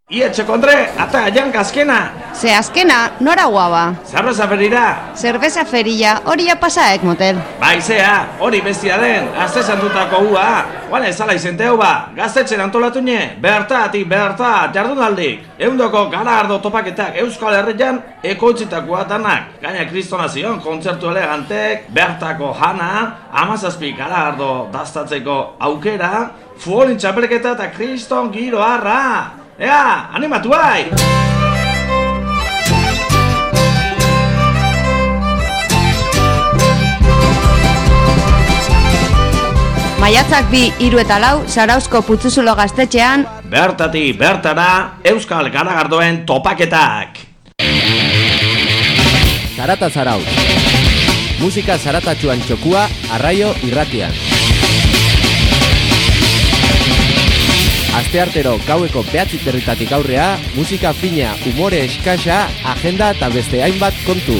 Ietxe kondre, ata janka azkena. Ze azkena, nora guaba? Cerveza ferira. Cerveza ferilla, hori ja pasaek motel. Baizea, hori bestia den, azte santutako ua. Guane zala izenteu ba, gaztetxen antolatu nie, bertatik, jardunaldik. Eundoko garagardo topaketak Euskal Herrian ekoitzitakoa danak. Gaina kristonazion, kontzertu elegantek, bertako jana, 17 garagardo daztatzeko aukera, futbolin txapelketa eta kriston giro harra. Ea, animatu bai! Maiatzak 2, 3 eta 4, Zarauzko Putzuzulo gaztetxean bertatik bertara Euskal Garagardoen topaketak. Zarata Zarauz. Musika zaratatxuan txokua Arraio Irratian. Asteartero gaueko 9:00 aurrea, musika fina, umore eskasa, agenda eta beste hainbat kontu.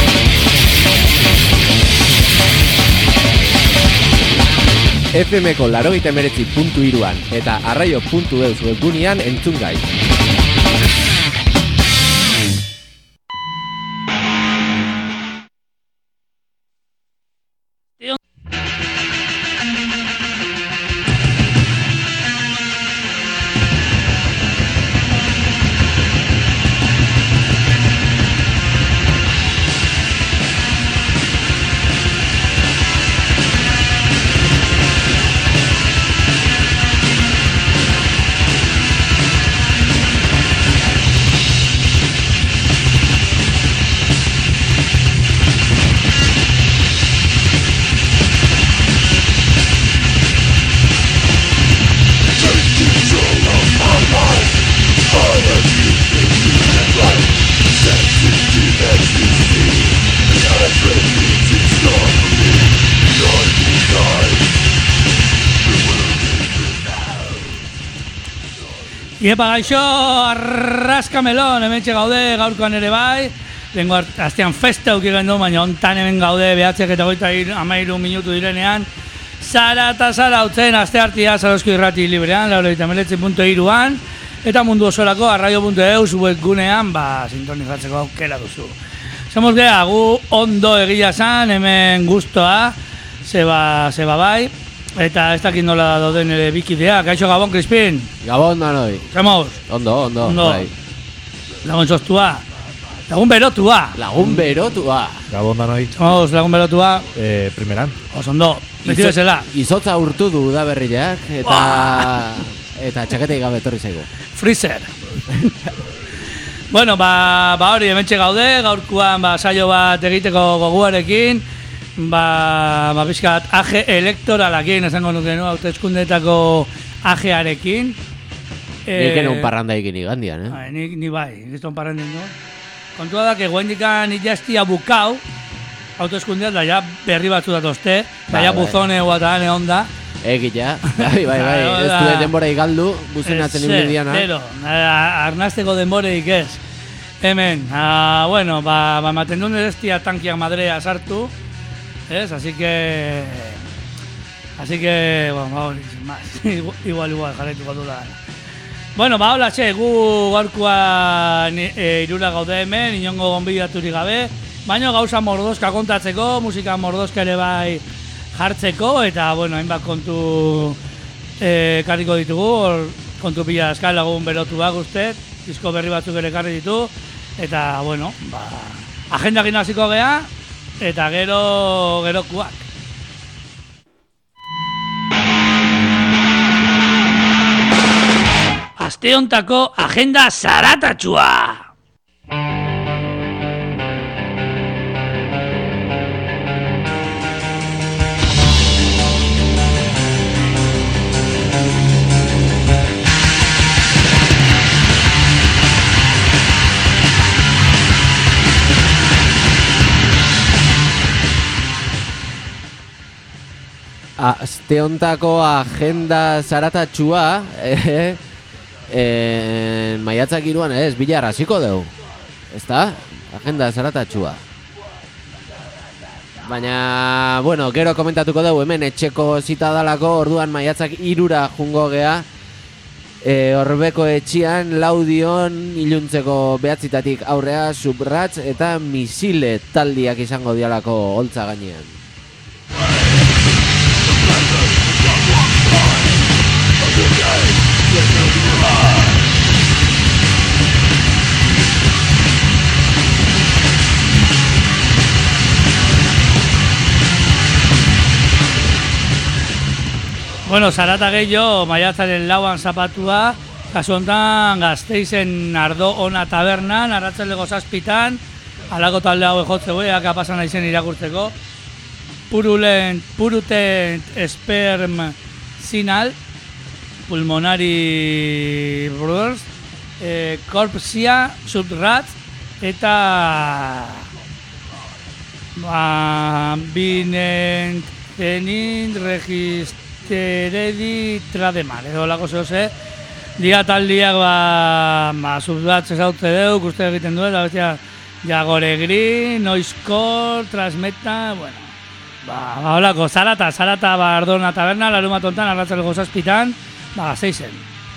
FM-ko 89.3an eta arraio.eus webgunean entzun gai. Iepa gaixo, arraskamelon, hementxe gaude, gaurkoan ere bai. Lengo astean festa uki gendu, baina ontan hemen gaude, 9:13 minutu direnean. Zara eta zara utzen, aste hartia, Zarauzko Irrati librean, 89.3an. Eta mundu osorako, arraio.eus webgunean, sintonizatzeko aukera duzu. Somos geha, gu ondo egia zan, hemen guztoa, zeba bai. Eta ez dakit nola dauden ere bikidea. Kaixo Gabon, Crispin? Gabon danoi. Zemoz? Ondo. Bai. Lagun txostua. Lagun berotua. Gabon danoi. Zemoz, lagun berotua. Primeran. Ondo. Beti bezala. Izotza urtu du da berriak eta txaketeik gabe etorri zaigu. Freezer. Bueno, hori hementxe gaude, gaurkoan saio bat egiteko goguarekin. Bizkat age elektoralakin, esango nuke, hauteskundeetako agearekin. Nik enun parranda egin igandian, Ni bai, gizton parranda egin. Kontua da, que guendikan ijaztia bukau, hauteskundeat, da ja berri batzu datozte, da ja buzone guatan egon da. Egitea, bai, ez du denbora igaldu, buzinatzen ibilidiana. Zero, arnazteko denboreik ez. Hemen, ematen duen eztia tankiak madrea sartu, ¿es? Así que bueno, igual jarraituko duda. Bueno, hola, gu gaurkoan irura gaude hemen, inongo gonbidaturik gabe, baina gauza mordoska kontatzeko, musika mordoska ere bai jartzeko, eta bueno, hainbat kontu karriko ditugu, kontu pila askal lagun berotuak uste, disko berri batzuk ere karri ditu, eta bueno, agendakin hasiko gea, eta gerokuak. Aste hontako agenda zaratatxua! Aste hontako agenda zaratatxua, maiatzak 3an bilar hasiko dugu. Ezta? Agenda zaratatxua. Baina, bueno, gero komentatuko dugu hemen etxeko zita dalako, orduan maiatzak 3 jungo gea. Horbeko etxian Laudion iluntzeko 9 aurrea Subratz eta Misile taldiak izango dialako holtza gainean. Bueno, zarata gehiago, maiatzaren 4 zapatua, kasu honetan Gasteizen Ardo Ona tabernan, arratsaldeko 7 alako talde hau ejotze goiak pasan aizen irakurtzeko. Purulent Sperm Sinal, Pulmonary Brothers, Corpsia Subratz eta Binent Zenin Registeredi Trademan, edo lako zehose, dira taldiak Subratz ezautze deu, uste egiten du, eta bestia Jagore Green, Noizcore, Transmeta, bueno, holako, zarata, Ardona taberna, larumatontan, arratzaleko 7, Gasteizen.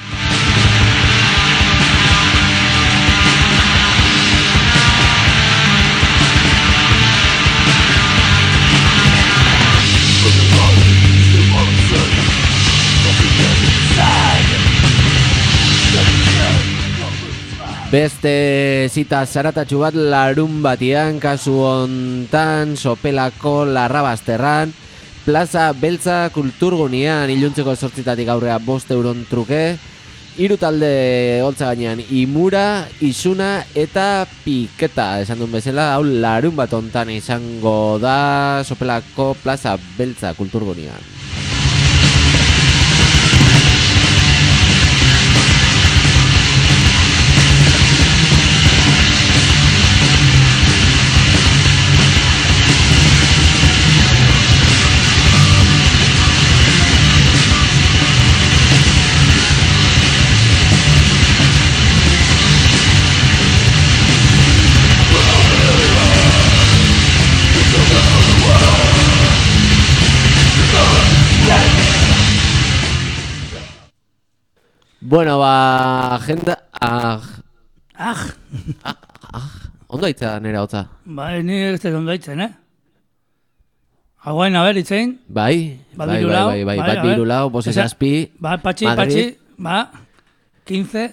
Beste zita zaratatxu bat larun batian, kasu hontan Sopelako Larrabazterran, Plaza Beltza Kulturgunean iluntzeko 8 aurrea 5 euron truke, 3 talde holtza gainean Imura, Isuna eta Piketa, esan duen bezala, hau larun bat hontan izango da Sopelako Plaza Beltza Kulturgunean. Bueno, agenda... Ondo aitza nera hotza? Bai, ni ez dut ondo aitzen, Hagoen, itzein? Bai, bat biru lau, bose zazpi, Patxi, 15,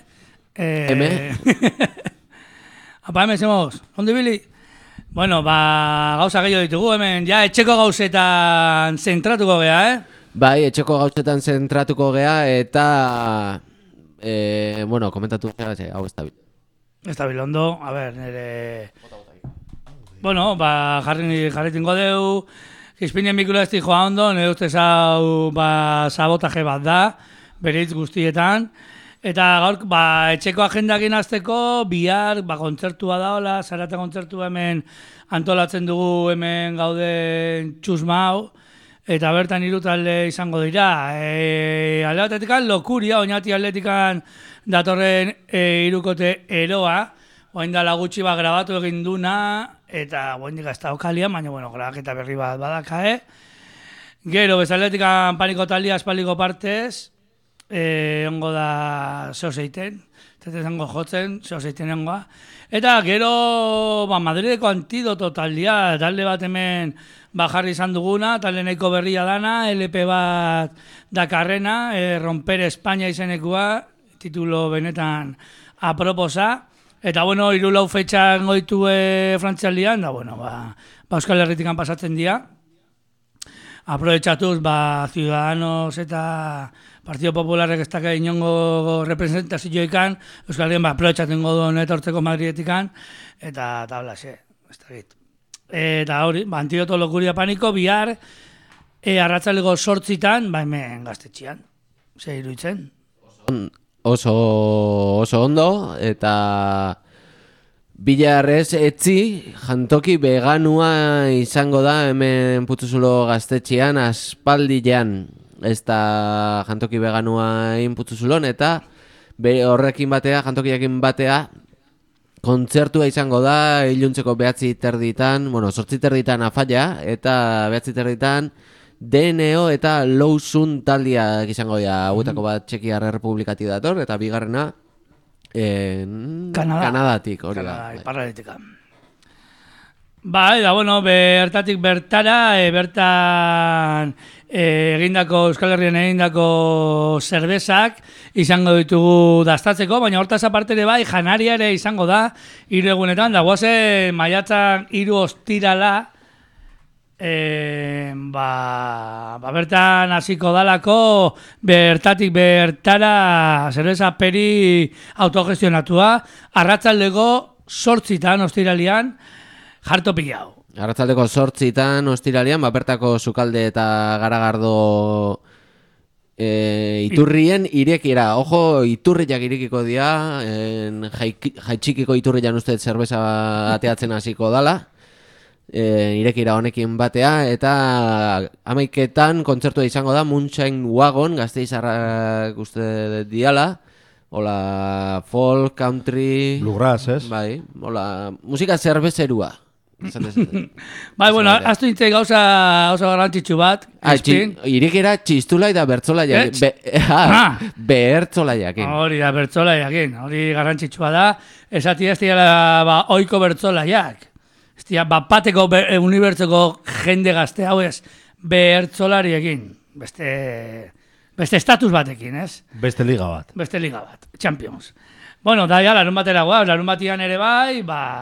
Apa, hemen zemos, ondo ibili? Bueno, gauza gehiago ditugu, hemen, ja, etxeko gauzetan zentratuko gea, Bai, etxeko gauzetan zentratuko gea, eta... bueno, komentatu hau estabil. Estabil ondo, a ber, nire... Bueno, jarritingo deu, Gizpinen mikula ez joa ondo, nire ustez hau sabotaje bat da, bereitz guztietan. Eta gaur, etxeko agendakin azteko, bihar, kontzertua daola, zarata kontzertua hemen antolatzen dugu hemen gauden txusmau, eta bertan 3 talde izango dira. Alde batetikan Lokuria, Oñati atletikan datorren 3kote eroa, oain dala gutxi grabatu egin duna, eta oaindik ez da okalian, baina grabaketa berri bat badaka, Gero, bezaletikan Paniko taldia aspaldiko partez, ongo da zeozeiten, zango jotzen, zeozeiten ongoa. Eta gero, Madrideko Antidoto taldia, talde bat hemen jarri izan duguna, talde nahiko berria dana, LP bat dakarrena, Romper España izenekua, titulo benetan aproposa. Eta, 3 fetxan goitu frantzialdian, da, Euskal Herritikan pasatzen dira. Aprobetxatuz, Ciudadanos eta Partido Popularrek ez daka inongo representazioikan, Euskal Herrian aprobetxaten godon etortzeko Madridetikan, eta tablaxe, ez da git. Eta hori, Antidoto Lokuria Paniko, bihar, arratzaleko 8 hemen Gaztetxean, ze iruditzen. Oso ondo, eta bilarrez etzi, jantoki veganua izango da hemen Putzuzulo Gaztetxean aspaldian. Ez da jantoki veganua Putzuzulon, eta horrekin batea, jantokiakin batea, kontzertua izango da iluntzeko 9:30, 8:30 afaia, eta 9:30 DNO eta Lawson taldeak izango dira. Hauetako bat Txekiar Errepublikatik dator, eta bigarrena Kanadatik, hori da. Kanada, iparraldetik. Bai, da, bueno, bertatik bertara, bertan egindako, Euskal Herrian egindako zerbezak izango ditugu dastatzeko, baina hortaz aparte ere bai, janaria ere izango da, 3 egunetan, da guazen maiatzak 3 ostirala, bertan hasiko dalako, bertatik bertara zerbeza peri autogestionatua, arratsaldeko 8 ostiralian, jarto pilau. Arratsaldeko 8 ostiralian, bertako sukalde eta garagardo iturrien irekira. Ojo, iturriak irekiko dira, jaitxikiko iturrian uste zerbeza ateatzen hasiko dala. Irekira honekin batea, eta 11etan kontzertua izango da Moonshine Wagon, Gasteizarrak uste diala. Hola, folk, country... Bluegrass, ez? Bai, hola, musika zerbezerua. Bai, bueno, aztu nintzen gauza garrantzitsu bat. Irekera txistula eta bertzola jakin. Bertzola jakin. Hori da, bertzola jakin. Hori garrantzitsua da. Esatia ez dira oiko bertzola jak. Ez dira, bateko unibertsoko jende gazte hau ez. Bertzolari egin. Beste estatus batekin, ez? Beste liga bat. Champions. Bueno, da ja, larun batera guau. Larun batian ere bai,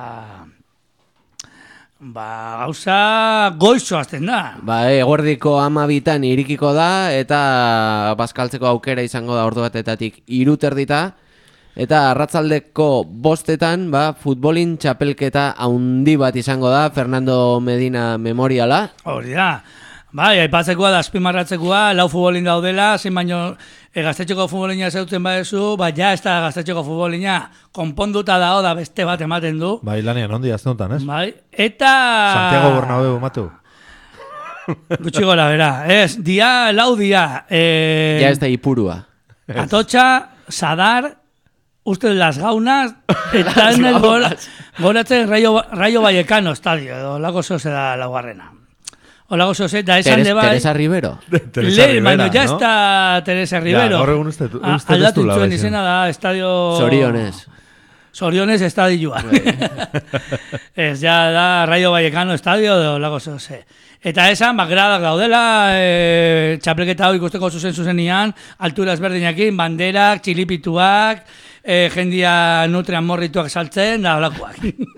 gauza goizo azten da. Eguerdiko 12 irikiko da, eta bazkaltzeko aukera izango da ordu batetatik 3:30, eta arratsaldeko 5 futbolin txapelketa handi bat izango da, Fernando Medina memoriala. Hori da. Bai, aipatzekoa da, azpimarratzekoa, 4 futbolin daudela, zein baino gaztetxeko futbolina zeutzen badezu, ja ez da gaztetxeko futbolina konponduta dago da beste bat ematen du. Bai, lanean, ondi aztenutan, ez? Bai, eta... Santiago Bernabéu, matu. Gutxi gora, bera. Ez, lau dia. Ja ez da ipurua. Atotxa, Sadar, usted las gaunas, eta enez goratzen Rayo Vallecano estadio, edo lago zoze da laugarrena. Olago zoze, da esan de bai... Teresa Rivero. Teresa Rivera, baina ja está Teresa Rivero. Ja, gaur egun uste aldatu zuen izena da, estadio... Soriones estadioa. Ez, ja da Rayo Vallecano estadio de Olago zoze. Eta esan, gradak daudela, txapelketa hau ikusteko zuzenian, altura ezberdinakin, banderak, txilipituak, jendia nutrean morrituak saltzen, da olakoak.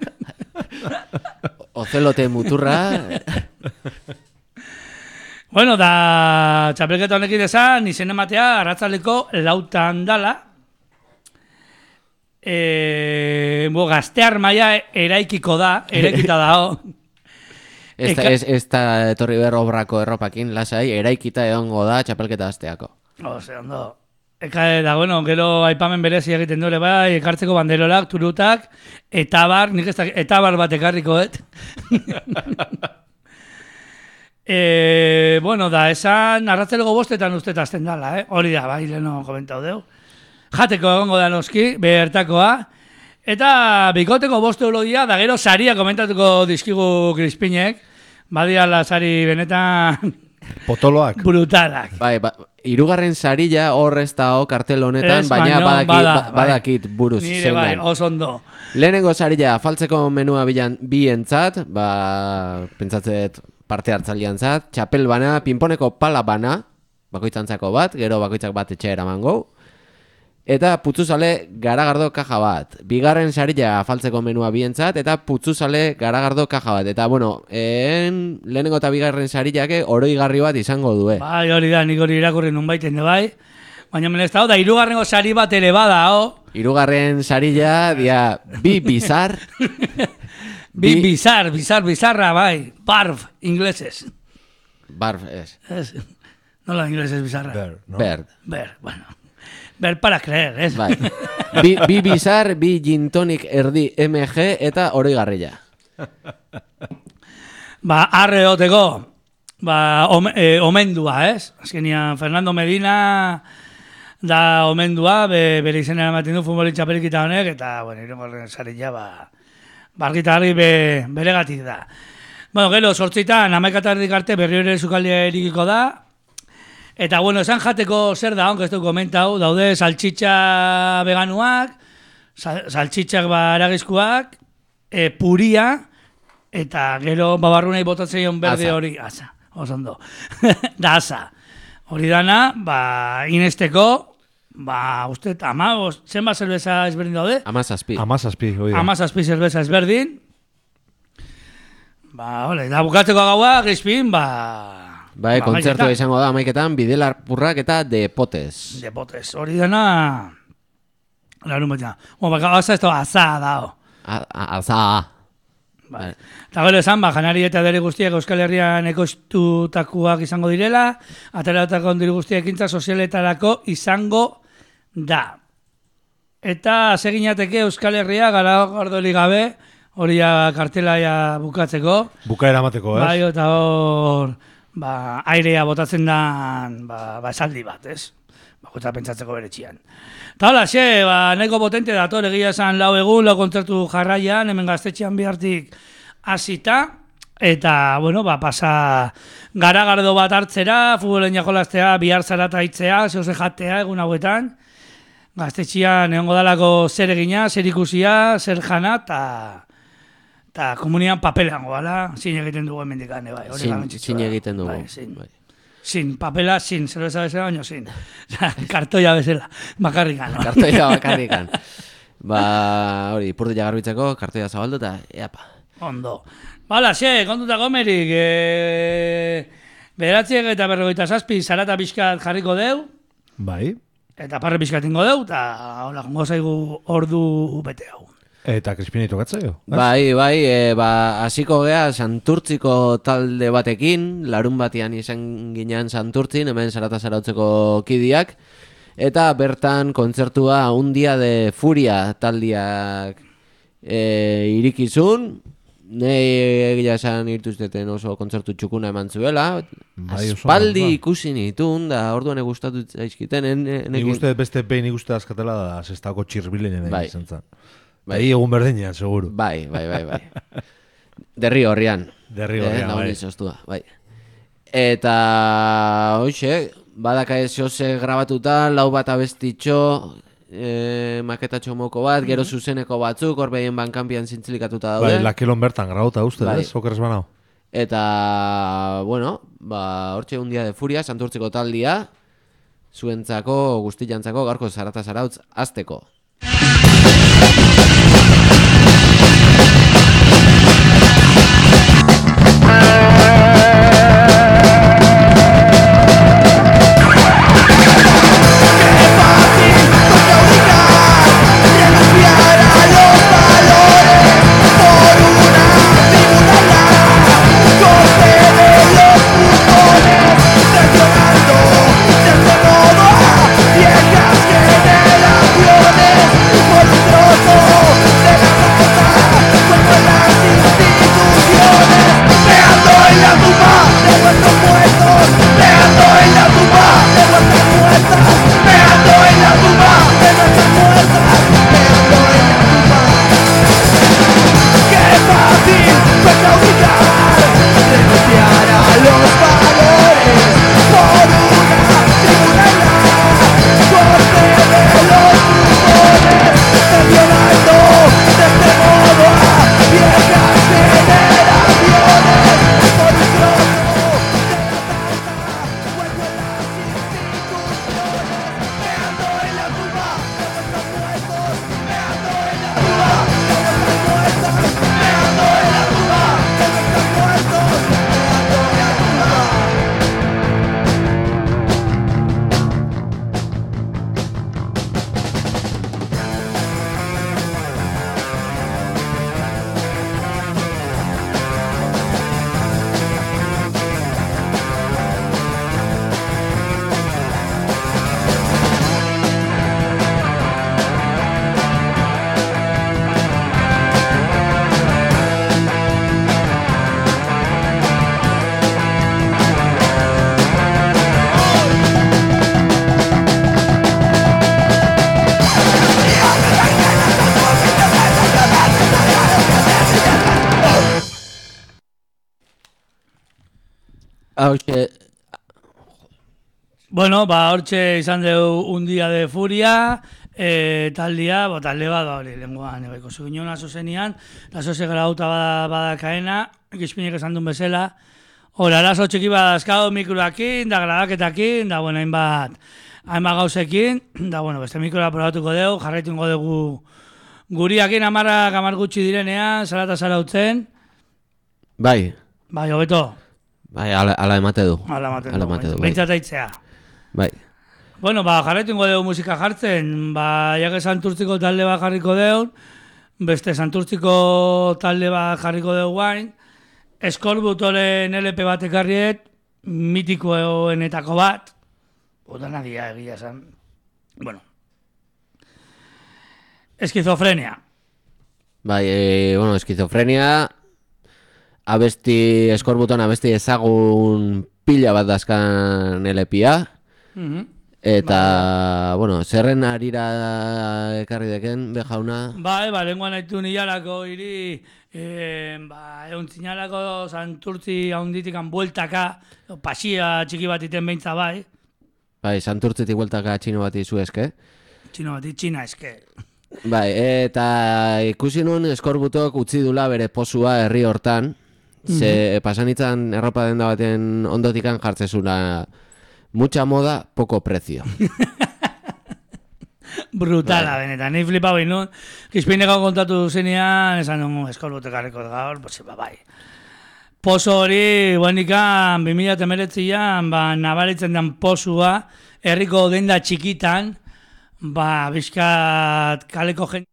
Ozelote muturra... Bueno, da txapelketa honekin esan, izen ematea, arratzaldeko 4 dala. Gaztear maila eraikiko da, eraikita dago. Ez da etorri behar obrako erropakin, lasai, eraikita egongo da txapelketa asteako. Ondo. Da, bueno, gero aipamen berezi egiten dure, bai, ekartzeko banderolak, turutak, etabar, nik ez da, etabar bat ekarriko, bueno, da, esan, arratzelego 5 uste azten dala, hori da, bai, leheno komentau deu. Jateko egongo da noski, behertakoa, eta bikoteko 5 euro dia, da gero saria komentatuko dizkigu Crispinek, badiala sari benetan... Potoloak. Brutalak. Bai, 3. sarila hor ez da kartel honetan, baina badakit buruz zein den. Nire bai, oso ondo. Lehenengo sarila faltzeko menua bientzat, pentsatzet parte hartzailean zat, txapel bana, pinponeko pala bana, bakoitzantzako bat, gero bakoitzak bat etxe eramango, eta putzuzale garagardo kaja bat. 2. sarila faltzeko menua bientzat, eta putzuzale garagardo kaja bat. Eta, bueno, lehenengo eta 2. sarilake oroigarri bat izango due. Bai, hori da, nik hori irakurri nun baiten de bai. Baina menezta hau, da 3. sari bat ere bada, ho? 3. sarila, dia, bi bizar. Bizarra, bai. Barf, ingleses. Barf, ez. Nola ingleses bizarra? Bird. Bueno. Ver para creer, ez? Bai. Bi bizar, bi gin tonic erdi MG eta oroigarria. Arre oteko, omendua, ez? Azkenian, Fernando Medina da omendua, bere izena ematen du futbolin txapelketa honek, eta, bueno, irengorren sarila, argita bere gatik da. Bueno, gero, 8:00 11:00 arte berriro ere sukaldia irikiko da. Eta, bueno, esan jateko zer da, onko ez du komentau, daude saltxitxa veganuak, saltxitxak aragizkuak, puria, eta gero babarrunei botatzeion berde hori, asa, osondo, da asa. Hori dana, inesteko, uste, zenba zerbeza ezberdin daude? 17. 17, hori da. 17 zerbeza ezberdin. Da bukatzeko gaua, Crispin, kontzertua izango da 11:00 Bidelarpurrak eta Depotes. Depotes, hori dana, larun batean. Gaza ez da, aza dao. Aza. Eta gero esan, janari eta dere guztiak Euskal Herrian ekoiztutakoak izango direla, ateratako diru guztiak ekintza sozialetarako izango da. Eta seginateke Euskal Herria gara gordoli gabe, hori kartela bukatzeko. Bukaera amateko, ez? Bai, eta hor, airea botatzen da, esaldi bat, ez? Eta pentsatzeko beretxian. Eta hola, nahiko potente dator egia esan 4 egun, 4 kontzertu jarraian, hemen Gaztetxean bihartik hasita, eta, bueno, pasa garagardo bat hartzera, futbolen jolaztea, bihar zarata hitzea, zehose jatea egun hauetan, Gaztetxean egongo dalako zer egina, zer ikusia, zer jana, eta komunian papelan goala, zin egiten dugu emendikan, bai. Zin egiten dugu, bai. Sin, papela, sin, zerbeza bezala, baino sin. Kartoia bezala, bakarrikan. Kartoia bakarrikan. Hori, ipurdia garbitzeko, kartoia zabaldu eta, eapa. Ondo. Bala, kontuta gomerik, 9:57 zarata pixkat jarriko deu. Bai. Eta parre pixkat ingo deu, eta hola, gongo zaigu ordu bete hau. Eta Crispinei tokatzaio. Bai, hasiko gea Santurtziko talde batekin, larun batean izan ginean Santurtzin, hemen zarata zarautzeko kidiak, eta bertan kontzertua Un Día de Furia taldiak irikizun, nahi egia esan irtuzteten oso kontzertu txukuna eman zuela, aspaldi ikusi nitun, da orduan egustatu zaizkiten. Nik uste beste behin ikuste askatela da zestako txirbilen izan zen. Bai, egun berdinean, seguru. Bai. Derri horrian. Bai. Eta, hoxe, badaka ez jose grabatuta, 4 bat abestitxo, maketatxo moko bat, gero zuzeneko batzuk, hor behien bankanpian zintzilikatuta daude. Bai, lakelon bertan grabauta uste, ez? Okeres banau. Eta, bueno, hortxe Un Día de Furia, Santurtziko taldia, zuentzako, guztilantzako, gaurko zarata zarautz, azteko. Viejas generaciones hauxe... Bueno, hortxe izan dugu un dia de furia, taldia, talde bat, hori, lenguan, ebaiko zuginon azozenian, lazoze grauta badakaena, gizpinek esan duen bezala, hori, arazo txiki badazkau mikroakin, da grabaketakin, da, bueno, hainbat gauzekin, da, bueno, beste mikroa probatuko dugu, jarraituko dugu guriakin amar gutxi direnean, zara utzen. Bai, hobeto. Bai, ala emate du. Ala emate du. Behintzat aitzea. Bai. Bueno, jarretuko dugu musika jartzen, jake Santurtziko talde bat jarriko dugu, beste Santurtziko talde bat jarriko dugu guain, Eskorbutoren LP bat ekarriet, mitikoenetako bat, udana dia egia esan, bueno, Eskizofrenia. Bai, Eskizofrenia, Eskorbuton abesti ezagun pila bat dazkan LP-a, eta, bueno, zerren harira ekarri deken, bejauna? Lenguan haitu nilalako hiri, eguntzinalako Santurtzi haunditikan bueltaka, pasia txiki bat iten behintza bai. Bai, Santurtzitik bueltaka txino bat izu eske. Txina eske. Bai, eta ikusi nun Eskorbutok utzi dula bere posua herri hortan, ze pasanitzan erropa denda baten ondotikan jartzezuna mucha moda, poco precio. Brutala, benetan, ni flipa behin nun. Gizpineko kontatu zenean, esan nun Eskorbutek harriko gaur, bai. Poso hori, buenikan, 2019an, nabaritzen den posua, herriko denda txikitan, bizkat kaleko jende,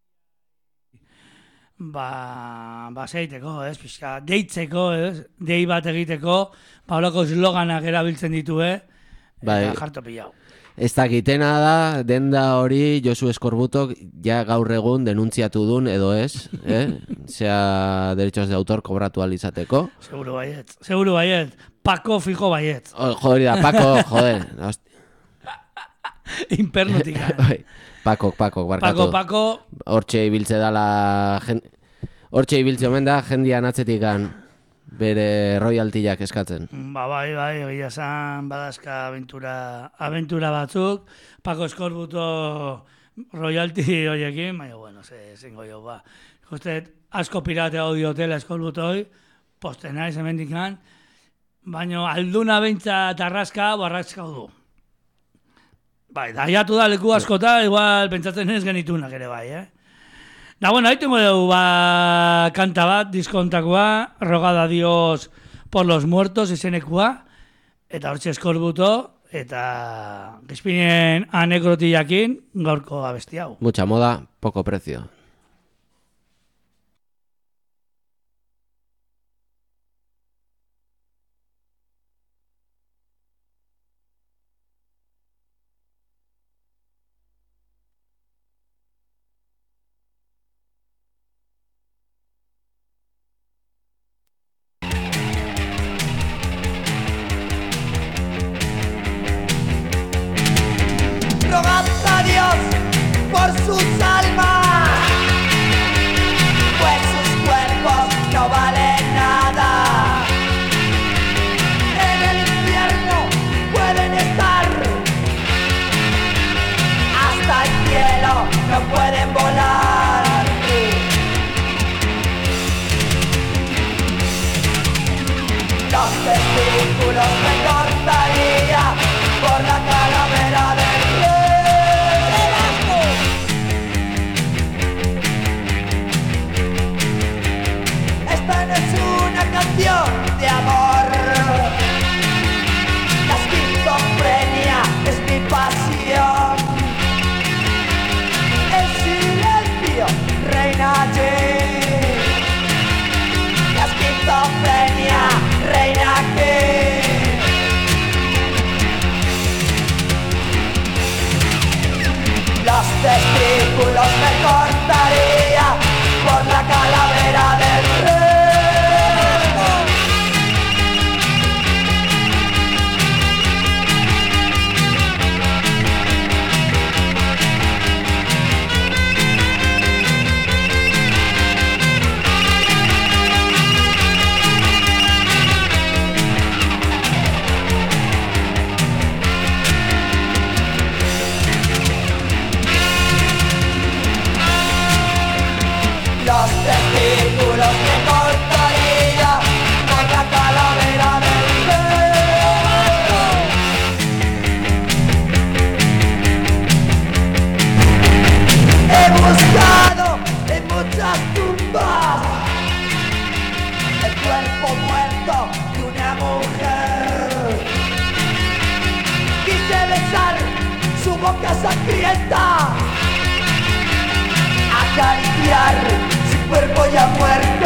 zeiteko, bizkat deitzeko, dei bat egiteko, holako sloganak erabiltzen ditue, eta jarto pilau. Ez dakitena da, denda hori Josu Eskorbutok ja gaur egun denuntziatu dun, edo ez, Zea derechos de autor kobratu alizateko. Seguro baiet, Pako fijo baiet. Joderi da, Pako, joder. Impernutik. Pako, barkatu. Pako. Hortxe ibiltze omen da, jendian atzetikan bere royaltiak eskatzen. Bai, egia esan badazka aventura batzuk, Pako Eskorbuto royalti horiekin, baina, bueno, zingo jo, Justet, asko pirate hau diotela Eskorbutoi, posten naiz hemendikan, baina alduna beintza tarraska, barraskau du. Bai, daiatu da leku askota, igual pentsatzen ez genitunak ere bai, Da, bueno, ahí tengo kanta bat, diskontakoa, Rogada a Dios por los muertos, izenekua, eta hortxe Eskorbuto, eta gizpinen anekdotiakin gaurko abesti hau. Mucha moda, poco precio. acariciar su cuerpo ya muerto.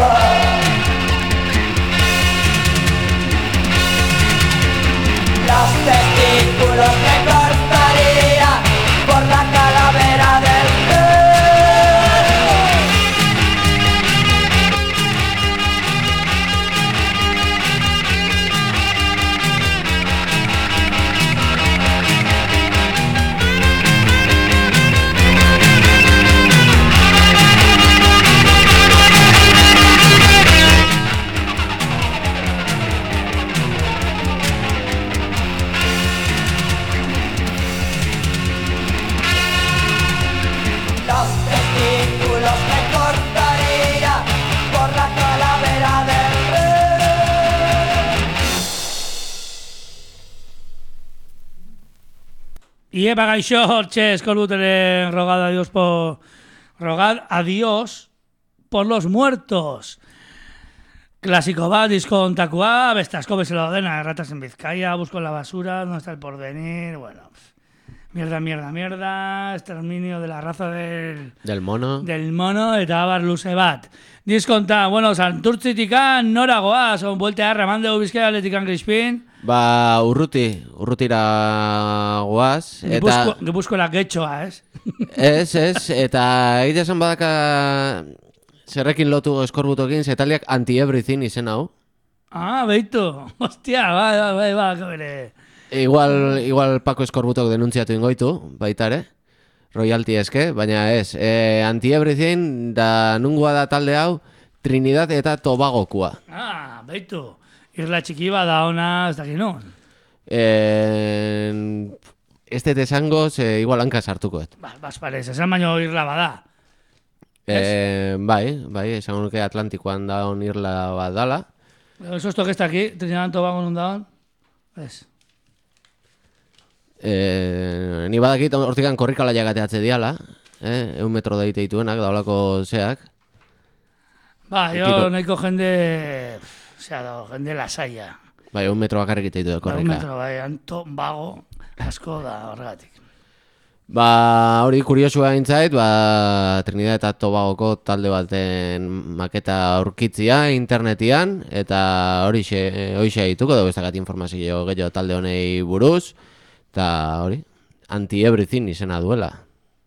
Los testículos me cortaría por la calavera del rey. Los testículos me cortaría por la calavera del rey. Y epa gaixo, hortxe eskolbuteren rogad a Dios por los muertos. Clásico bat, disko ontakoa, beste asko bezala dena, Ratas en Vizcaya, Busco en la basura, ¿Dónde está el porvenir? Bueno, mierda, exterminio de la raza Del mono. del mono, eta abar luze bat. Diskonta, bueno, Santurtzitikan nora goaz, on bueltea ramandeu Bizkaia Atletikan Crispin. Ba, urrutira goaz. Eta Gipuzkoa getxoa, ez? ez, eta egia esan badaka zerrekin lotu eskorbutokin, zetaliak anti-everything izen hau. Ah, beitu. Hostia, bai, bere. Igual Paco Eskorbutok denuntziatu ingoitu, baitare, royalty eske, baina ez, anti-everything da nungoa da talde hau, Trinidad eta Tobagokua. Ah, beitu. Irla txiki da ona, ez dakit nun. Ez dut esango, igual hanka sartukoet. Bas parez, esan baino irla bada. Bai, esango nuke Atlantikoan daun irla bat dala. Eso esto que está aquí, Trinidad Tobago nun daun. Ez. Ni badakit hortikan korrikala jagateatze diala, 1 metro daite dituenak, daulako zeak. Ba, jo nahiko jende, jende lasaia. Bai, 1 metro bakarrik ditu da korrika. 1 metro, bai, Anto Bago asko da horregatik. Ba, hori kuriosua aintzait, ba, Trinidad eta Tobagoko talde baten maketa aurkitzia internetian, eta horixe dituko dugu ez dakat informazio gehiago talde honei buruz, eta hori, anti-everything izena duela.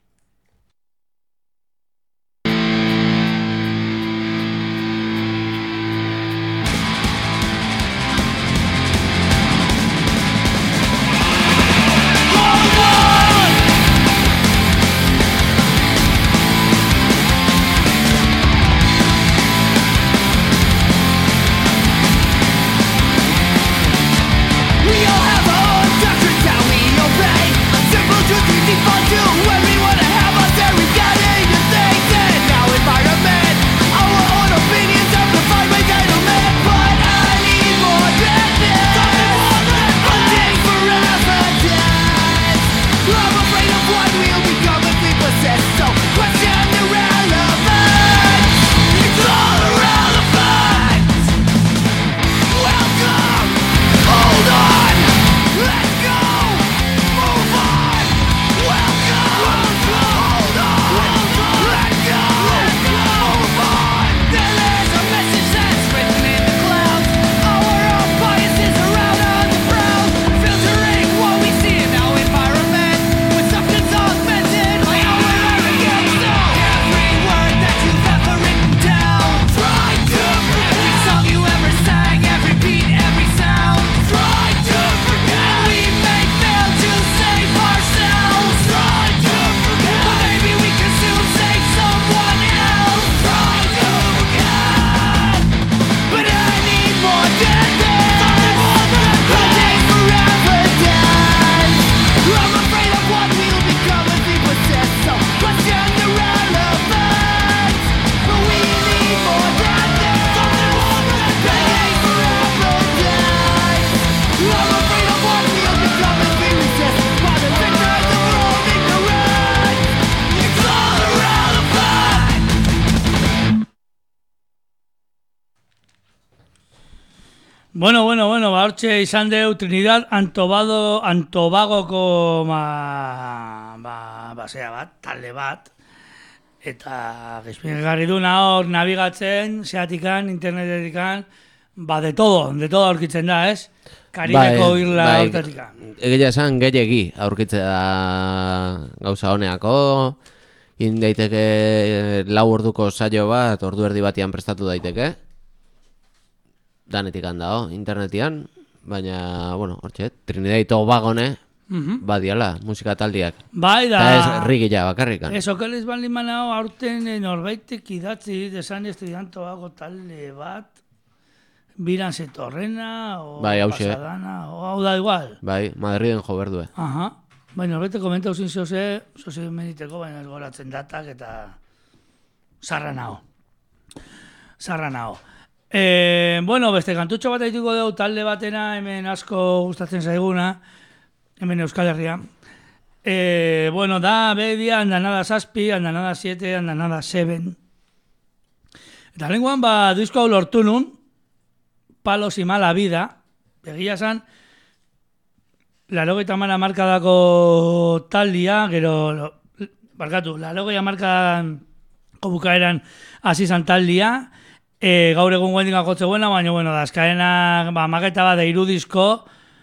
Bueno, ba, hortxe izan deu Trinidad Antobagoko zera bat, talde bat. Eta gizpigarri duna hor nabigatzen, zeatikan, internetetikan, de todo aurkitzen da, ez? Karibeko irla hortatikan. Egia esan gehiegi aurkitzea gauza honeako, daiteke 4 orduko saio bat, ordu erdi batian prestatu daiteke. Danetik handao, internetian, baina, bueno, hortxe, Trinidad y Tobago badiala, musika taldiak. Bai da. Eta ez rigila bakarrikan. Ez okeliz baldin manao, aurten norbaitek idatzi, desan estudiantoago talde bat, biran zetorrena, o bai, pasadana, o hau da igual. Bai, Madriden jo berdue. Aha. Baina norbaitek komentau zin zoze mediteko, baina ez goratzen datak eta zarra nao. Bueno, beste kantutxo bat aituko dugu talde batena, hemen asko gustatzen zaiguna, hemen Euskal Herria. Bueno, da, Bedia, Andanada 7, Andanada 7, Andanada 7. Eta lenguan, disko hau lortu nun, Palos y Mala Vida, egia zan, 80 markadako taldia, gero, barkatu, 80 markadako bukaeran hasi zan taldia, gaur egun guendik akotze buena, baina, bueno, dazkaena, maketa bat irudisko,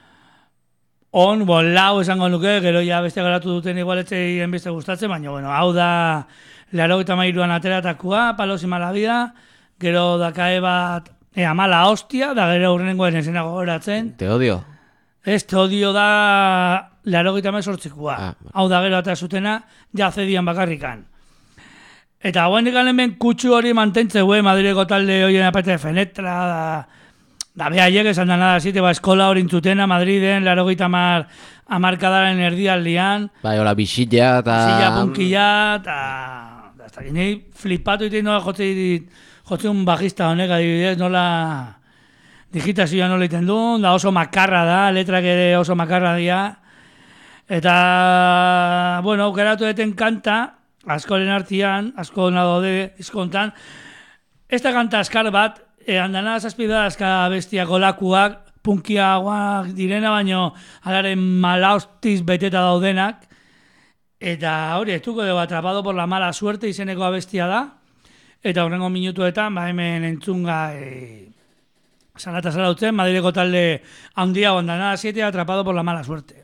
lau esango nuke, gero ja beste garatu duten igualetzeien beste gustatzen, baina, bueno, hau da 83an ateratakua, Palos y Mala Vida, gero dakae bat, Mala Hostia, da gero aurrenengoen esena gogoratzen. Te odio. Ez, te odio da 88koa. Hau da gero eta zutena, ja zedian bakarrikan. Eta guendik hemen kutsu hori mantentzeu, Madrileko talde horien aparte Fenetra, da behaiek esan da nada, eskola hori intzutena, Madriden, 80 hamarkadaren erdialdian. Bai, hola, bisilla eta... Bisilla, punkilla, eta gini flipatu iten nola jotze un bajista honek, adibidez, nola digitazioa nola iten duen, da oso makarra da, letrak ere oso makarra dira. Eta, bueno, aukeratu eten kanta, askoren artian, asko nagode izkontan, ez da kanta askar bat, Andanada 7 da aska bestiako lakuak, punkiagoak direna, baino alaren malaustiz beteta daudenak, eta hori, estuko dugu Atrapado por la mala suerte izeneko abestia da, eta horrengo minutuetan, hemen entzunga salata zarautzen, Madrileko talde handia, Andanada 7, Atrapado por la mala suerte.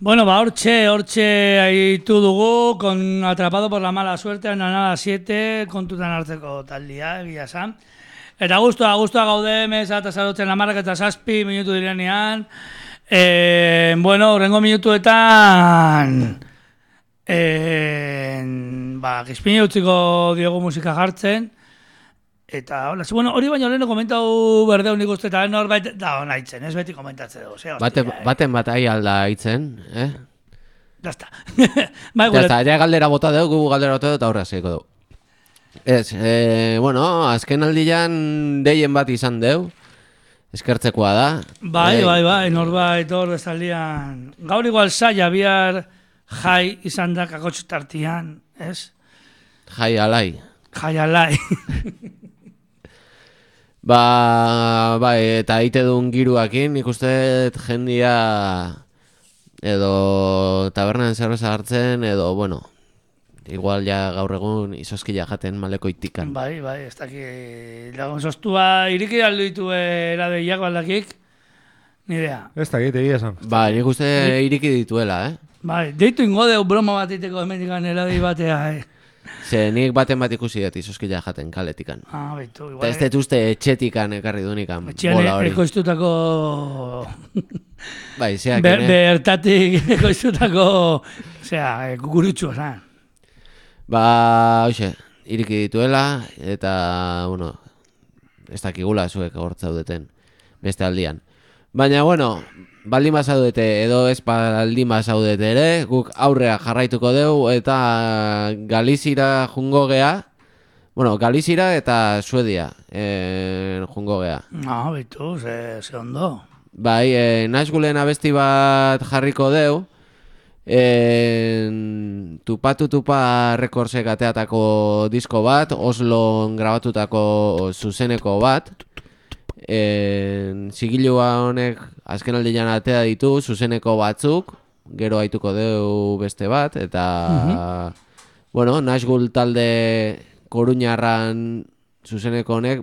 Bueno, hortxe aitu dugu, con Atrapado por la mala suerte, Ananada 7, kontutan hartzeko taldia, egia esan. Eta guztua gaude, meza eta zarotzen amarrak eta 7 minutu direnean. Bueno, horrengo minutuetan... Gizpini utziko diogu musika jartzen. Eta, hola, bueno, hori baino leheno komentau berdeu nik uste, eta norbait da hona itzen, ez beti komentatzen dugu. Baten bat ahi alda itzen, Dazta. Dazta, ja galdera bota dugu, galdera bota dugu, eta horra zeiko dugu. Ez, bueno, azken aldian deien bat izan dugu, eskertzekoa da. Bai, norbait hor bezalian. Gaur igual saia bihar jai izan da kakotx tartian, ez? Jai alai. Eta ite duen giruakin, ikuste jendia edo tabernan zerbeza hartzen, edo, bueno, igual ja gaur egun izozkila jaten maleko itikan. Bai, ez daki, lagun sostua iriki alduitu eradeiak baldakik, nidea. Ez dakit, egia esan. Bai, nik uste iriki dituela, Bai, deitu ingo deu broma bat iteko emendikan eradei batea, Ze nik baten bat ikusi dut izozkila jaten kaletikan. Baitu, igual. Eta ez dut uste etxetikan ekarri dunikan. Etxean ekoiztutako... Bai, zeak, bertatik ekoiztutako... kukurutxu, esan. Hoxe, iriki dituela, eta, bueno, ez dakigula zuek hortzaudeten beste aldian. Baina, bueno, baldin bazaudete edo ez baldin bazaudete ere, guk aurrea jarraituko dugu eta Galizira jungo gea, bueno, Galizira eta Suedia jungo gea. Baitu, ze ondo. Bai, Nashvilleen abesti bat jarriko dugu, Tupa Recordsek ateatako disko bat, Oslon grabatutako zuzeneko bat, zigilua honek azken aldean atea ditu zuzeneko batzuk, gero aituko dugu beste bat, eta bueno, Nashville talde Koruñarran zuzeneko honek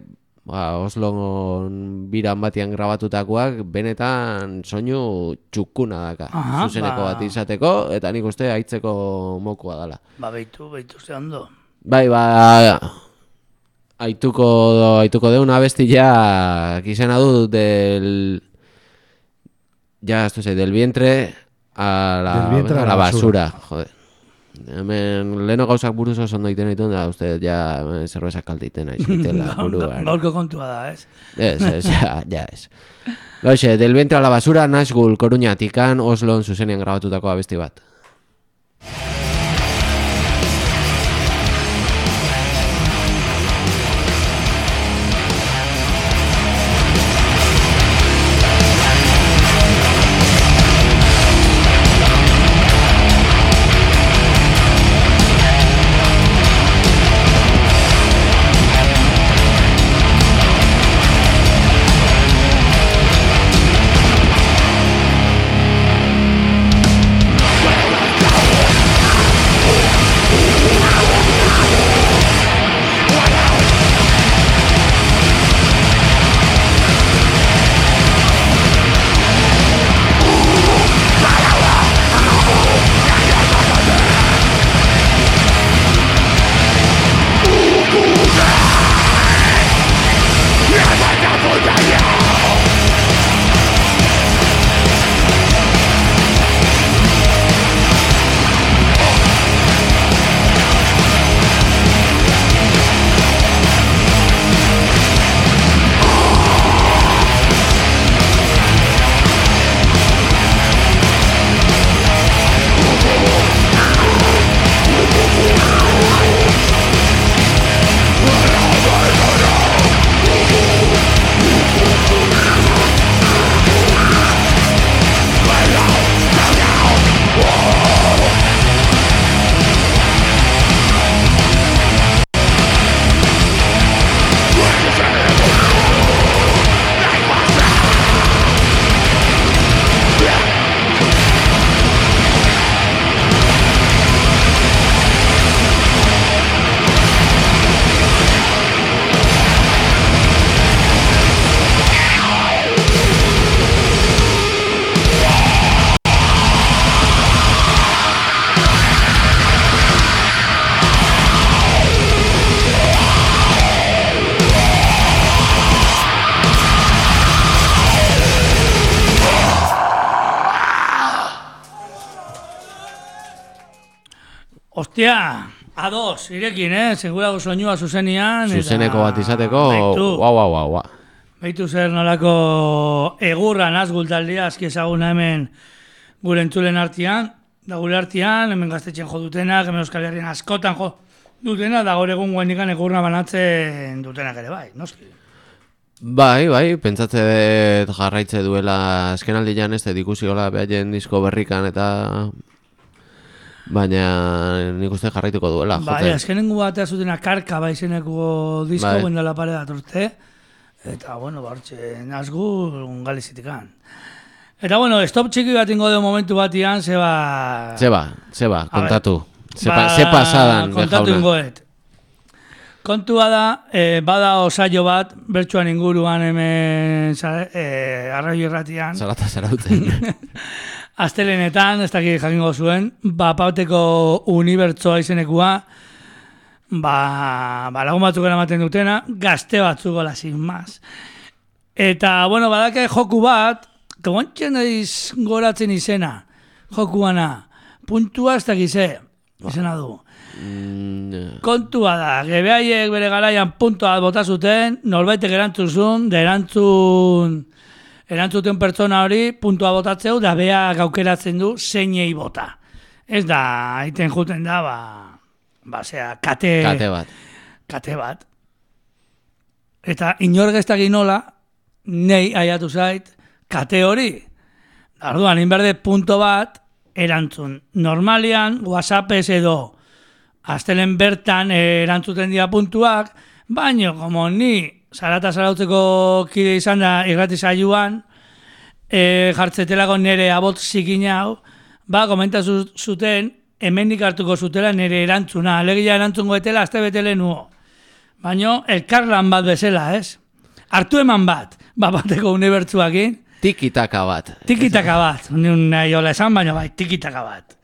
Oslon biran batian grabatutakoak benetan soinu txukuna daka zuzeneko bat izateko, eta nik uste aitzeko mokoa dela. Baitu ze ondo. Bai, aituko de una bestilla izena du del vientre a la basura. Joder. Hemen leno gauzak buruz oso ondo iten dituen da, uste ja zerbeza kalteiten aizitela buruan. Gaurko kontua da, ez? Ez, ja ez. Goixe, del vientre a la basura, Nashville, Koruñatikan, Oslon zuzenean grabatutako abesti bat. Well, Ostia, A2, irekin, segurago soinua zuzenian. Zuzeneko bat izateko, guau. Baitu zer nolako egurra nazgultaldia, azki ezaguna hemen gure entzulen artean, da gure artean, hemen gaztetxen jo dutenak, hemen Euskal Herrian askotan jo dutenak, da gaur egun guainikan egurra banatzen dutenak ere bai, noski. Bai, pentsatze dut jarraitze duela azkenaldian ez ikusi gola behaien disko berrikan eta... Baina nik uste jarraituko duela. Bai, azkenengo batea zutena karka baizeneko disko bendela pare dat urte. Eta, bueno, bartxe nazgu galizitikan. Eta, bueno, stop txiki bat ingo de momentu batian, zeba, kontatu. Ze pasadan, kontatu ingoet. Kontua da, bada osaio bat, bertsuan inguruan hemen arraio irratian. Zarata zarauten. Astelenetan, ez dakit jakingo zuen, pauteko unibertsoa izenekua, lagun batzuk eramaten dutena, gazte batzuk gola sin más. Eta, bueno, badake joku bat, kontxen eiz goratzen izena, jokuana, puntua ez dakize, izena du. Kontua da, gebehaiek bere garaian puntua bota zuten, norbaitek erantzun, erantzuten pertsona hori puntua botatzeu, da bea gaukeratzen du zeinei bota. Ez da, aiten juten da, kate bat. Eta inorgeztak inola, nei aiatu zait, kate hori. Arduan, inberde punto bat, erantzun. Normalian, WhatsAppez edo, astelen bertan erantzuten dira puntuak, baino, como ni zarata zarautzeko kide izan da irrati saioan, jartzetelako nire abot zikin hau, komentatu zuten, hemendik hartuko zutela nire erantzuna, alegia erantzungo etela, azte betele nuo. Baina, elkarlan bat bezala, ez? Hartu eman bat, bateko unibertsuakin. Tikitaka bat. Nahi hola esan, baina bai, tikitaka bat.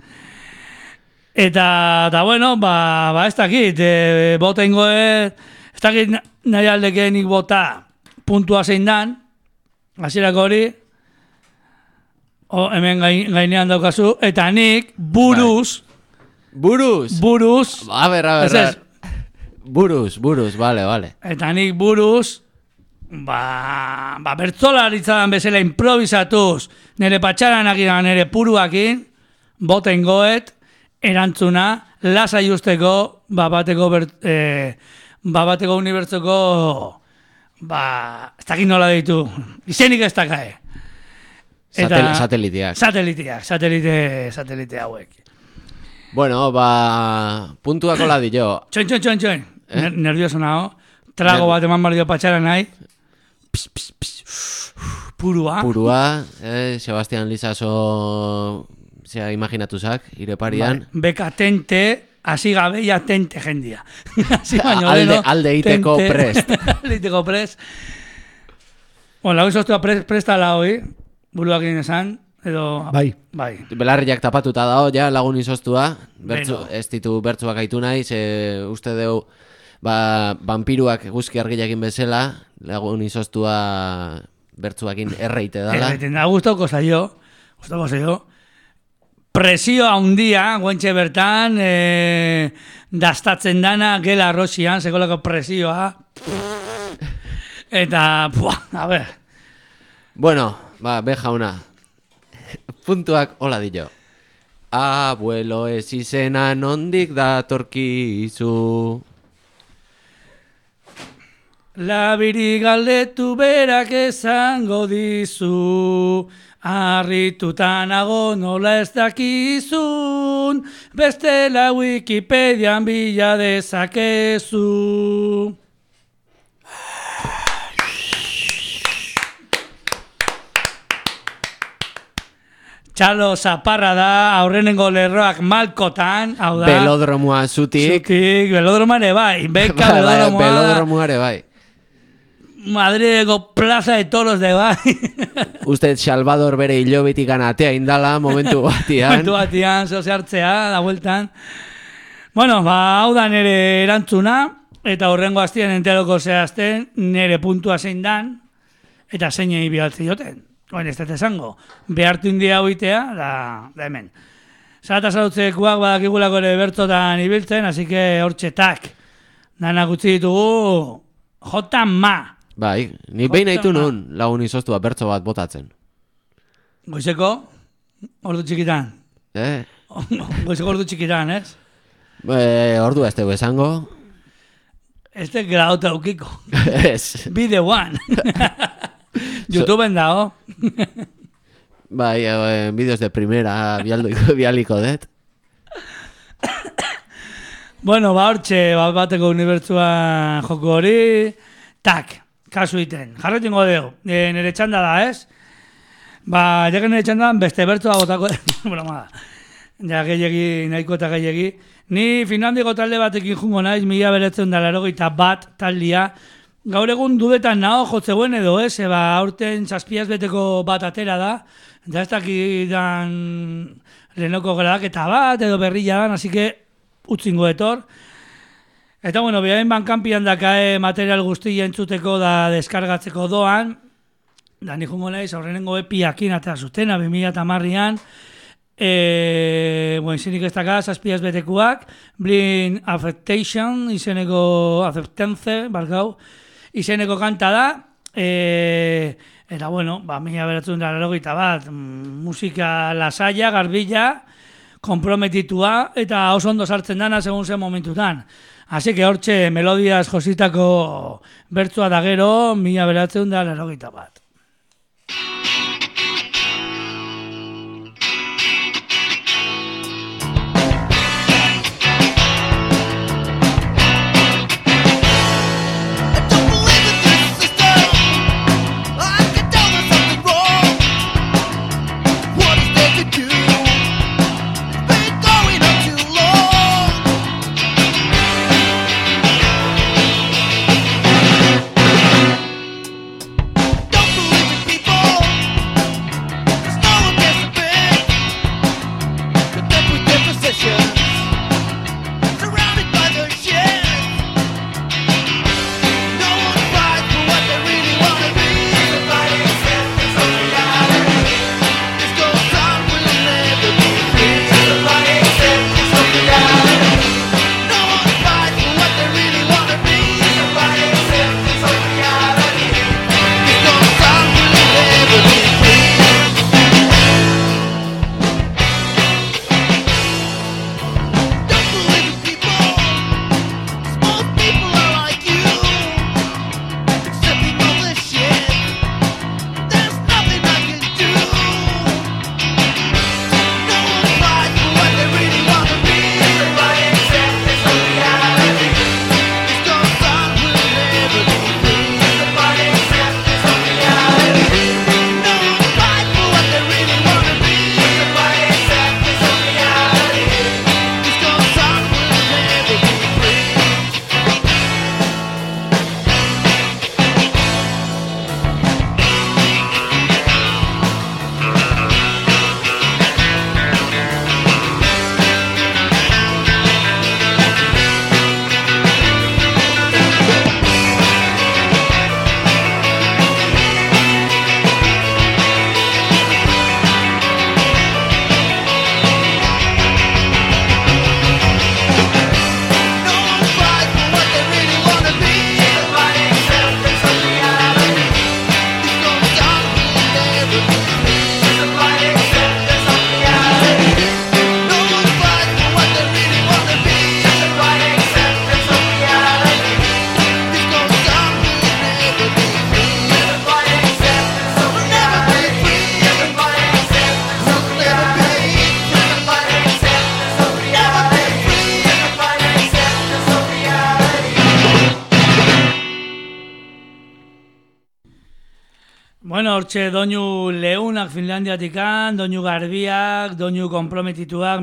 Eta, bueno, ez dakit, bota ingoet, ez dakit nahi aldekenik bota puntua zein dan, hasierako hori, hemen gainean daukazu, eta nik buruz. A ber. Buruz, vale. Eta nik buruz, bertzolaritzadan bezala improvisatuz, nire patxaranak iran, nire puruakin, boten goet, erantzuna, lasai usteko, bateko unibertsoko, ez dakit nola deitu, izenik ez dakae. Sateliteak. Satelite hauek. Bueno, puntuako la di jo. Txoin. Nervioso nago. Trago bat eman barrio patxara nahi. Purua. Sebastian Lizaso imaginatuzak, ireparian. Beka tente, hasi gabe ya tente jendia. Alde iteko prest. Bueno, lagu izostua presta la hoi, buruak egin esan, edo... Bai. Belarriak tapatuta dao, ja, lagun izostua. Ez ditu bertzuak aitu nahi, ze uste deu vampiruak guzki argilekin bezala, lagun izostua bertzuakin erreite dala. Erreiten da, gustoko zaio. Presio handia, guentxe bertan, dastatzen dana, gela rosian, sekolako presioa. Eta, a ver. Bueno, jauna. Puntuak hola dio. Abuelo ez izena nondik datorkizu. Labiri galdetu berak esango dizu. Arritutanago nola ez dakizun, bestela Wikipedian bila dezakezu. Txalo zaparra da, aurrenengo lerroak malkotan, hau da. Belodromoa zutik. Belodromoa ere bai. Belodromoa ere bai. Madrileko plaza de toros de bai. Usted Salvador bere hilobitik atea indala momentu batian. Zoze hartzea, da vueltan. Bueno, hau da nire erantzuna, eta horrengo hastien enteroko zehazten, nire puntua zein dan, eta zeinei bialtzi joten. Oin ez dut esango, behartu india hoitea, da hemen. Zarata zarautzekoak badakigulako ere bertotan ibiltzen, así que hortxe tak. Danak utzi ditugu J. Ma. Bai, ni behin haitu nun lagun izostua bertso bat botatzen. Goizeko, ordu txikitan. Goizeko ordu txikitan, ez? Ordu ez dugu esango. Ez te grauta aukiko. Ez. Be the one. YouTubeen dago. Bai, vídeos de primera bialiko det. Bueno, hortxe, bateko unibertsua joko hori, tak, kasu iten. Jarretingo dugu, nire txanda da, ez? Jake nire txandan beste bertua botako, broma da. Ja, gehiagi, nahiko eta gehiagi. Ni Finlandiako talde batekin jungo naiz, 1981 taldia. Gaur egun dudetan nao jotzeuen edo, ez? Aurten 7 beteko bat atera da. Ja ez dakidan lehenoko gradaketa bat edo berrilla dan, así que utzingo etor. Eta bueno, behain bankanpian dakae material guztia entzuteko da deskargatzeko doan. Da ni jungo naiz aurrenengo epiakin eta zutena 2010an. Izenik ez daka, 7 betekuak. Blind Affectation, izeneko Acceptance, barkau. Izeneko kanta da. Eta bueno, 1981 bat, musika lasaia, garbila, komprometitua, eta oso ondo sartzen dana segun zen momentutan. Así que hortxe melodiaz jositako bertzua da gero, 1981 bat. Bueno, hortxe doinu leunak Finlandiatikan, doinu garbiak, doinu komprometituak,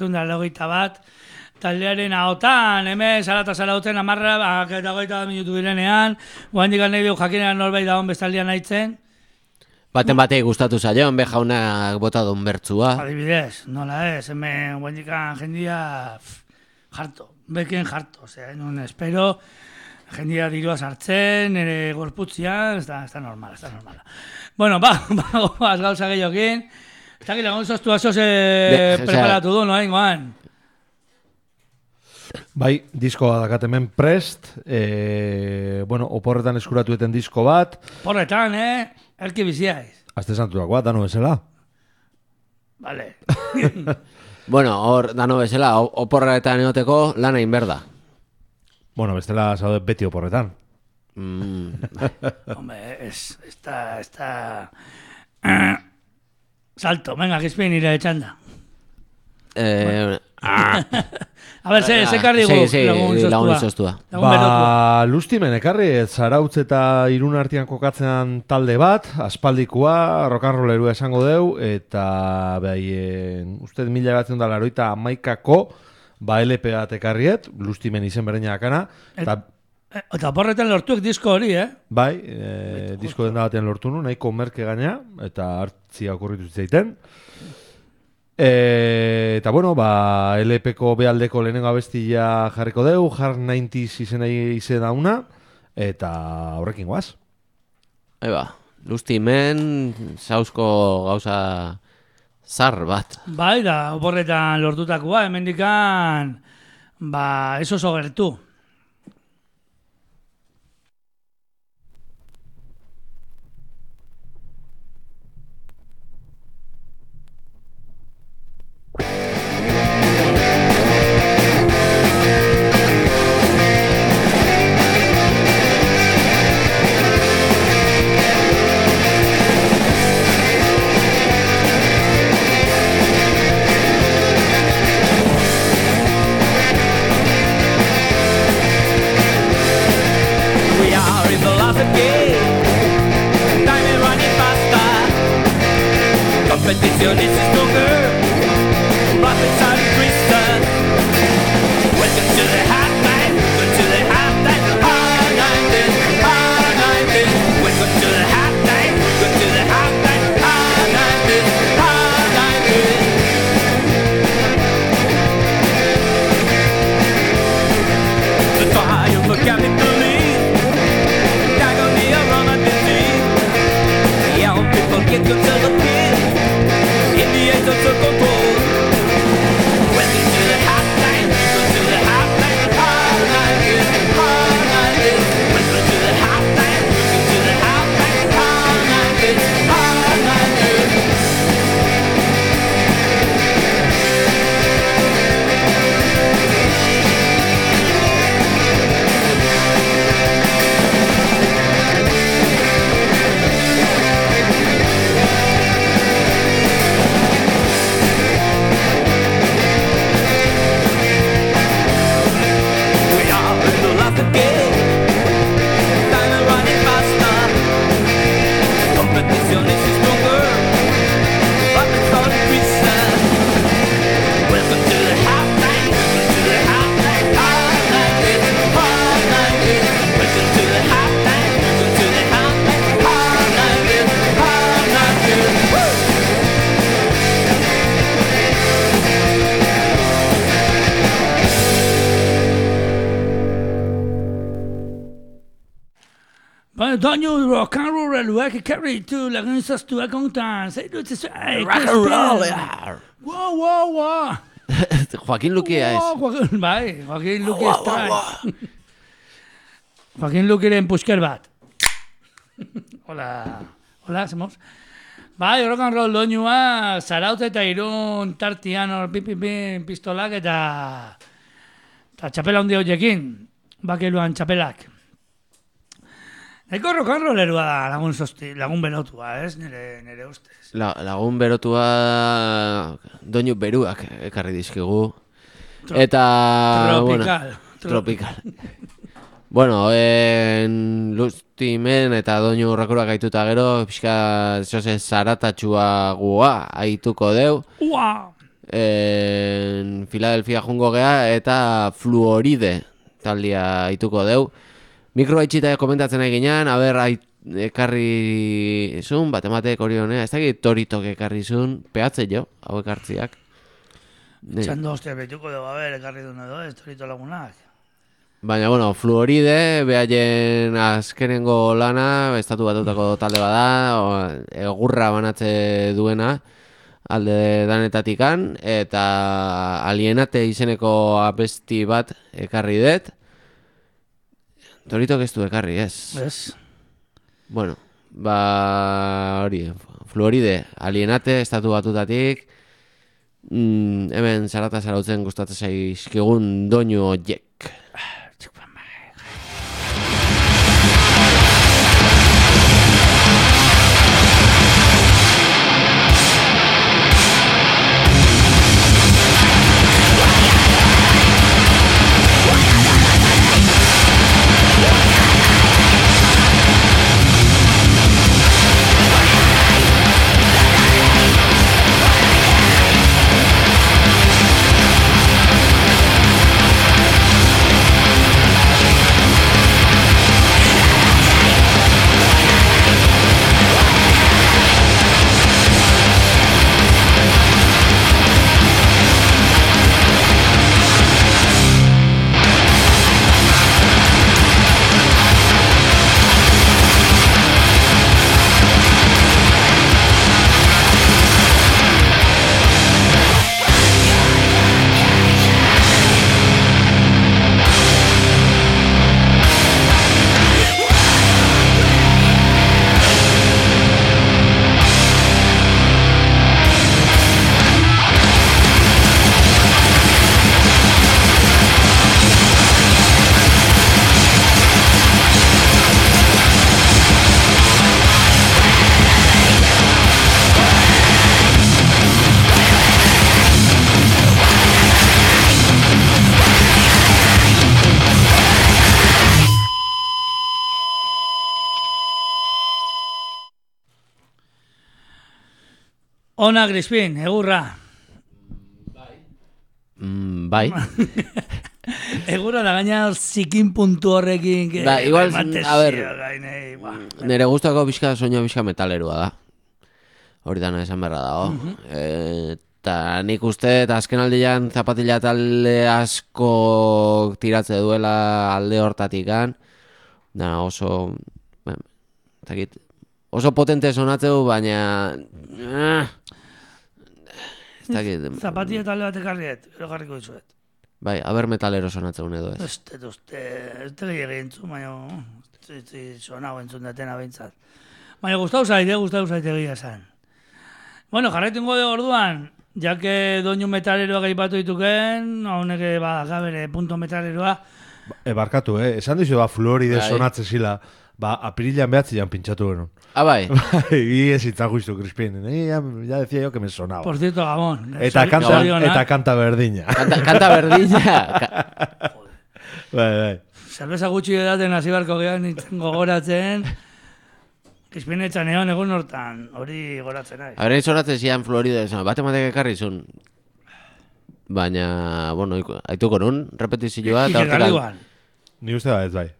1981 taldearen ahotan, hemen salata salauten amarra, eta 20 minutu direnean, guandikan nahi dugu jakinean norbait dagoen bestaldian nahitzen. Baten batei gustatu zaion, be jaunak bota duen bertzua. Adibidez, nola ez, hemen guandikan jendia jarto, beken jarto, non espero... Jendia dirua sartzen, nire gorputzia, ez da normal. Bueno, az gauza gehiokin, Eta que lagun zoztu aso se preparatu du, noa ingoan. Bai, diskoa dakat hemen prest, oporretan eskuratu eten disko bat. Porretan, elki biziaiz. Aste santurakoa, dano bezala. Vale. Bueno, hor, dano bezala, oporretan eoteko lan egin berda. Bueno, bestela zaude beti oporretan. Hombre, está... Salto, venga, que espin nire etxanda. A ver, se karri gu lagun izostua. Lustimen, ekarri, Zarautz eta Irun artean kokatzen talde bat, aspaldikoa, rock'n'rollerua esango deu, eta usted 1981ko LP bat ekarriet, Lustimen izen berreina akana, eta porretan lortuek disko hori, Bai, disko den batean lortu nu, nahiko merke gaina, eta hartzia okurritu zitzaiten. Eta bueno, LP-ko bealdeko lehenengo abestia jarriko deu, Hard 90s izen dauna, eta horrekin guaz. Lustimen, zauzko gauza zar bat. Bai, da, oporretan lortutakoa, hemendikan, eso sogertu. Competition is stronger, profits are increasing. Welcome to the hot night, welcome to the hot night, hot night, hot night. Welcome to the hot night, welcome to the hot night, hot night, hot night. The triumph of capitalism, agony of Roman disease. Young people get to the pit. In the age of control. Welcome to the hot night. Welcome to the hot night. Hot night. Hot night. Welcome to the hot night. Welcome to the hot night. Hot night. Hot night. Competition is stronger, profits are increasing. Welcome to the hot night, welcome to the hot night, hot night, hot night. Welcome to the hot night, welcome to the hot night, hot night, hot night. Woo! Doinu rock'n'rolleruak ekarri ditu lagun zaztuak ontan. Zaitu etzezu... Rock'n'roll, Wow. Joaquin Luquia ez. Bai, Joaquin Luquia estrai. Joaquin Luquiren pusker bat. Hola, hacemos. Bai, rock'n'roll doinua, Zarautz eta Irun tartian hor pipipin pistolak eta txapela hundi horiekin. Bakeluan txapelak. Eko rock'n'rollerua da lagun berotua, ez? Nire ustez. Lagun berotua doinu beruak ekarri dizkigu. Eta... Tropical. Bueno, Lustimen eta doinu horrekorak gaituta gero, pixka zaratatxua gua aituko deu. Filadelfia jungo gea eta Fluoride taldia aituko deu. Mikroa itxita komentatzen nahi ginean, ekarri zun, bat ematek hori honea, ez dakit toritok ekarri zun, pehatze jo, hau ekartziak. Txando, betuko dugu, ekarri duen edo, ez torito lagunak. Baina, bueno, Fluoride, behaien azkenengo lana, estatu batutako talde bada, egurra banatze duena, alde danetatikan, eta Alienate izeneko abesti bat ekarri dut. Toritok ez du ekarri, ez? Ez. Bueno, hori, Floride, Alienate, estatu batutatik, hemen zarata zarautzen gustatzen zaizkigun doinu horiek. Ona, Crispin, egurra. Bai. Egurra da gaina zikin puntu horrekin. Ba, igual, a ver, nire gustako soinu pixka metalerua da. Hori dana esan berra dago. Eta nik uste, eta azken aldean zapatila talde asko tiratze duela alde hortatikan. Da oso... Oso potente sonatzeu, baina... Zapatilla talde bat ekarriet, gero jarriko dizuet. Bai, aber metalero sonatzeun edo ez. Ez tegi egintzun, baina... Sonau entzun datena behintzat. Baina gustau zaite egia esan. Bueno, jarretingo de orduan, jake doinu metaleroa gaipatu dituken, honeke bere punto metaleroa. Barkatu, esan dizu Floride sonatze zila, apirilean behatzian pintxatu genuen. Ah, bai. Y ez itzaguiztu, Crispin. Ya decía yo que me sonaba. Por cierto, Gabón. Eta kanta berdina. Kanta berdina. Bai. Zerbeza gutxi edaten hasi barko gehan nintzen gogoratzen. Crispin etxan egon hortan, hori goratzen nahi. Haren sonatzen zian Florida, bate matek ekarri zun. Baina, bueno, haituko nun, repetizioa. Ni uste ez bai.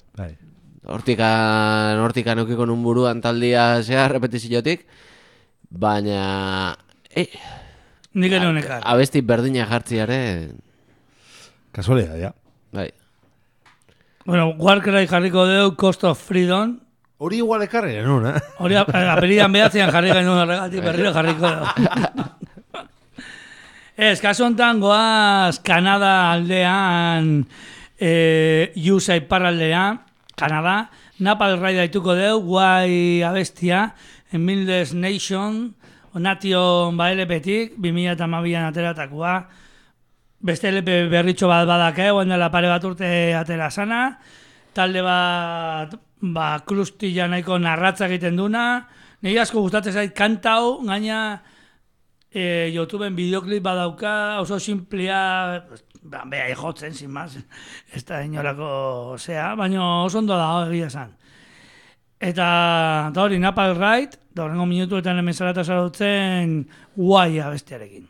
Hortikan eukiko nun buruan taldia zea repetiziotik, baina... Nik ere honekar. Abesti berdina jartziare... Kasualidad, ja. Bai. Bueno, Warcry jarriko deu, Cost of Freedom. Hori igual ekarri genuen, Hori aperian behatzean jarri genuen horregatik, berriro jarriko deu. Kaso hontan goaz Kanada aldean, USA iparraldean, Kanada, Napal Ride daituko deu, guai abestia, en Mildes Nation, Nation LP-tik, 2012an ateratakoa, beste LP berritxo bat badake, oen dela pare bat urte atera sana, talde bat, krustila nahiko narratza egiten duna, niri asko gustatzen zait kantau, gaina YouTubeen bideoklip badauka, oso simplea, beha jotzen, sin más, ez da inorako zea, baina oso ondo da egia esan. Eta hori, Napal Ride, da horrengo minutuetan hemen zarata zarautzen guai abestiarekin.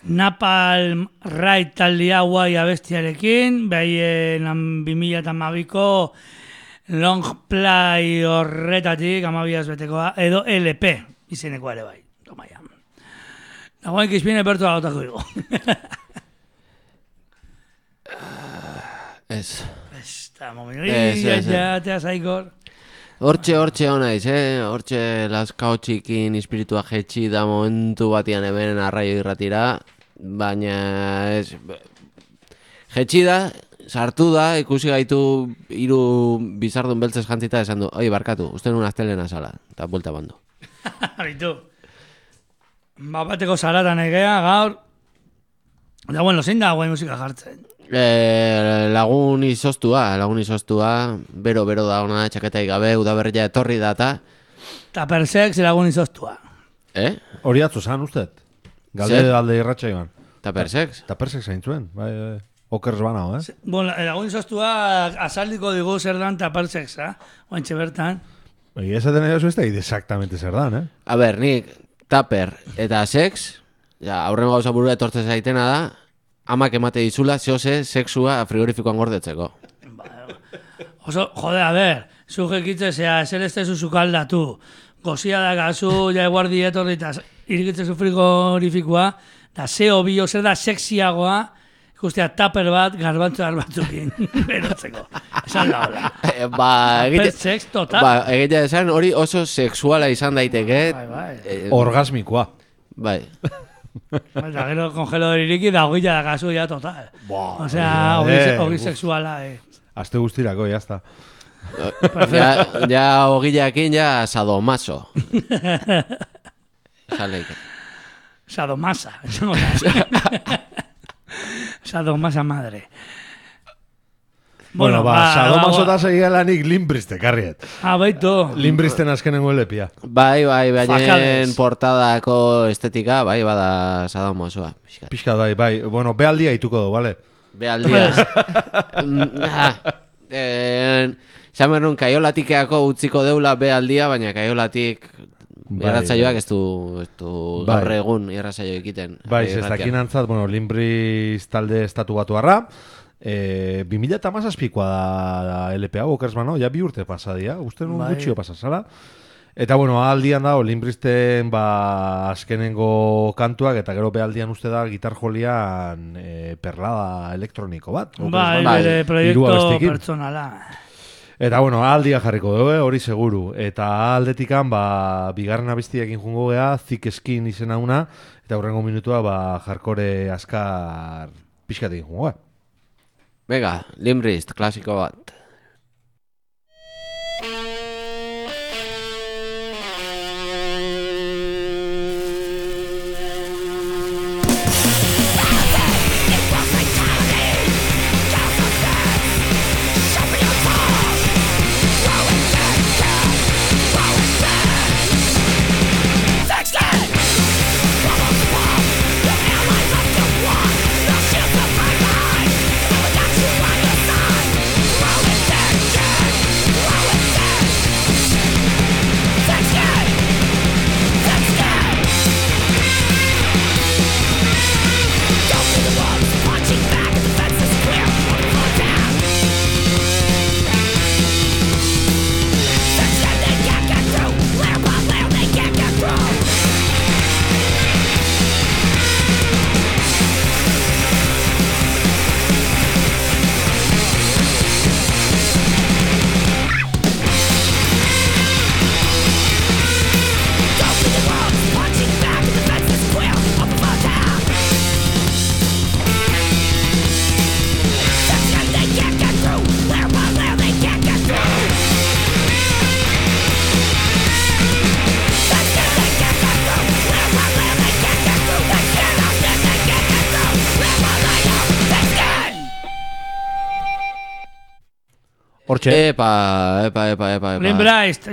Napalm Ride taldea guai abestiarekin, behaien 2012ko long play horretatik, 12 betekoa, edo LP izenekoa ere bai. Tomaia. Dagoen kizpine bertu agotako dugu. Ez. Eta momentu, zaikor. Hortxe honaiz, hortxe laskao txikin espiritua jetxi da momentu batian hemen arraio irratira, baina ez... Jetxi da, sartu da, ikusi gaitu hiru bizardun beltzez jantzita esan du, oi, barkatu, uste nun aztelena sala, eta buelta bandu. Bitu. Bateko zaratan egea, gaur... Da, bueno, zein da guai musika jartzen? Lagun izostua, bero da ona, txaketai gabe, udaberria etorri data. Tupper Sex lagun izostua. Hori atzu zan, usted? Galde alde irratxa joan. Tupper Sex? Tupper Sex hain zuen, bai, okerz banao, Bueno, lagun izostua azaldiko digu zer dan Tupper Sex, oantxe bertan. Egia esaten nahi oso ez da, exactamente zer dan, A ber, nik Tupper eta Sex, aurrengo gauza burua etortzen zaitena da, amak emate dizula, zeose, sexua frigorifikoan gordetzeko. Oso, jode, a ber, zugekitze zea, zer ez tezu zukaldatu, gozia da gazu, ja eguardi etorri eta irikitzezu frigorifikoa, da zeo bio, zer da sexiagoa, ikustea tupper bat, garbantzu batzukin, berotzeko. Esan da hola. Tupper sex total. Egitea esan, hori oso sexuala izan daiteke. Orgasmikoa. Bai. Eta gero kongelador iriki da hogila da gazu ya total. Osea, hogi sexuala. Aste guztirako, jazta. Ja hogilakin, ja sadomaso. Saleik. Sadomasa. Sadomasa madre. Bueno, sadomaso da segia lanik Limbriste, karriet. Baitu. Limbristen azkenengo elepia. Bai, baina portadako estetika, bai, bada sadomasoa. Pixka bai. Bueno, bealdia ituko du, bale? Bealdia. Zamerun, kaiolatikeko utziko deula bealdia, baina kaiolatik irratzaioak ez du gaur egun irratzaio egiten. Bai, zestakin antzat, bueno, Limbrist talde estatu batuarra, 2017koa da LPA, okers bano, ja 2 urte pasadia, uste nun gutxio pasazala. Eta, bueno, aldian da, Limbristen azkenengo kantuak, eta gero behaldian uste da gitar jolian perlada elektroniko bat. Bai, bere proiektu pertsonala. Eta, bueno, aldia jarriko dugu, hori seguru. Eta aldetikan, bigarren abestiekin jungo gea, Thick Skin izena una, eta hurrengo minutua, jarkore askar pixkatik jungo gea. Venga, Limbrist, klasiko bat. Epa. Limbrist.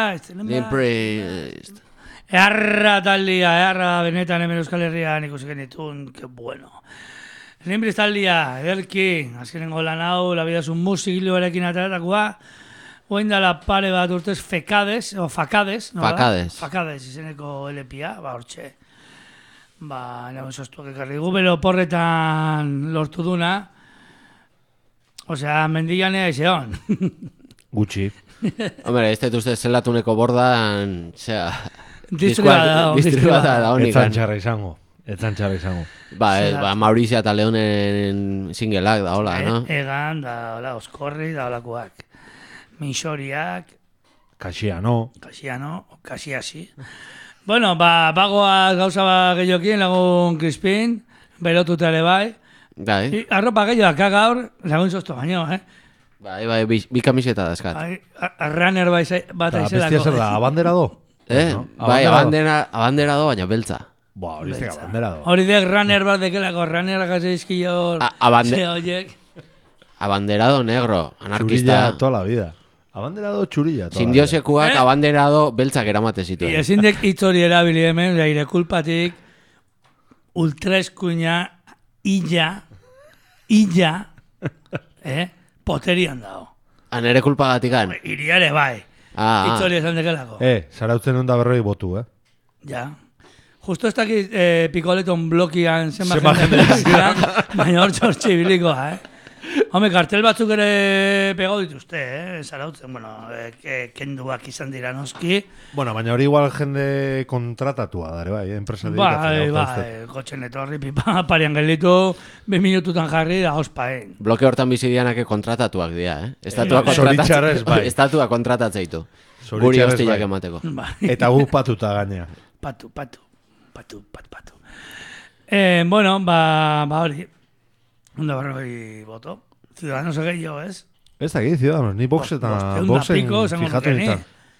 Earra taldia, benetan hemen Euskal Herrian ikusi genitun, que bueno. Limbrist taldia, ederki, azkenengo lan hau, la vida es un musikilo erekin ataratakoa, oin dala pare bat urtez Fakades, Fakades izeneko LPA, hortxe. Lagun sostuak ekarri gu, bero porretan lortu duna. Osea, mendiganea izeon. Gutxi. Hombre, ez dut uste zelatuneko bordan, zera... Distribuada da honik. Etzan txarra izango. Maurizia eta Leonen singleak da, hola, no? Egan, da, hola, oskorri, da, holakoak. Minxoriak, Kasiano. Kasiasi. Bueno, bagoa gauza gehiokin, lagun Crispin, berotuta ere bai. Bai, Arropa gehiagoak gaur, lagun sosto baino, bai, bi kamiseta dazkat. Runner bat aizelako. Bestia zer da, abanderado? No? Bai, abanderado, baina beltza. Hori zek abanderado. Hori dek runner bat dekelako, runner gazeizkio oiek. Abanderado negro, anarkista. Txurilla toda la vida. Abanderado txurilla toda la vida. Sindiosekuak abanderado beltzak eramate zituen. Ezin dek hitz hori erabili hemen, ire kulpatik, ultraeskuina, illa, poterian dago. Nere kulpagatikan. Iriare bai, hitz hori esan dekelako. Zarautzen onda berroi botu, Ja. Justo ez dakit pikoleton blokian zenba jende zidan, baina hor txortxe ibilikoa, Home, kartel batzuk ere pegau dituzte, Zarautzen, bueno, kenduak izan dira noski. Bueno, baina hori igual jende kontratatua dare, bai, enpresa dedikatzen. Bai, kotxen etorri, pipa, parian gelditu, 2 minututan jarri, da ospaen. Bloke hortan bizidianake kontratatuak dira, Zoritxarrez, bai. Estatua kontratatzeitu. Guri hostiak emateko. Eta gu patuta gainea. Patu. Bueno, hori. Ondo berroi boto. Ciudadanos gehiago, ez? Ez dakit, Ciudadanos, ni boxen fijatu nintzen.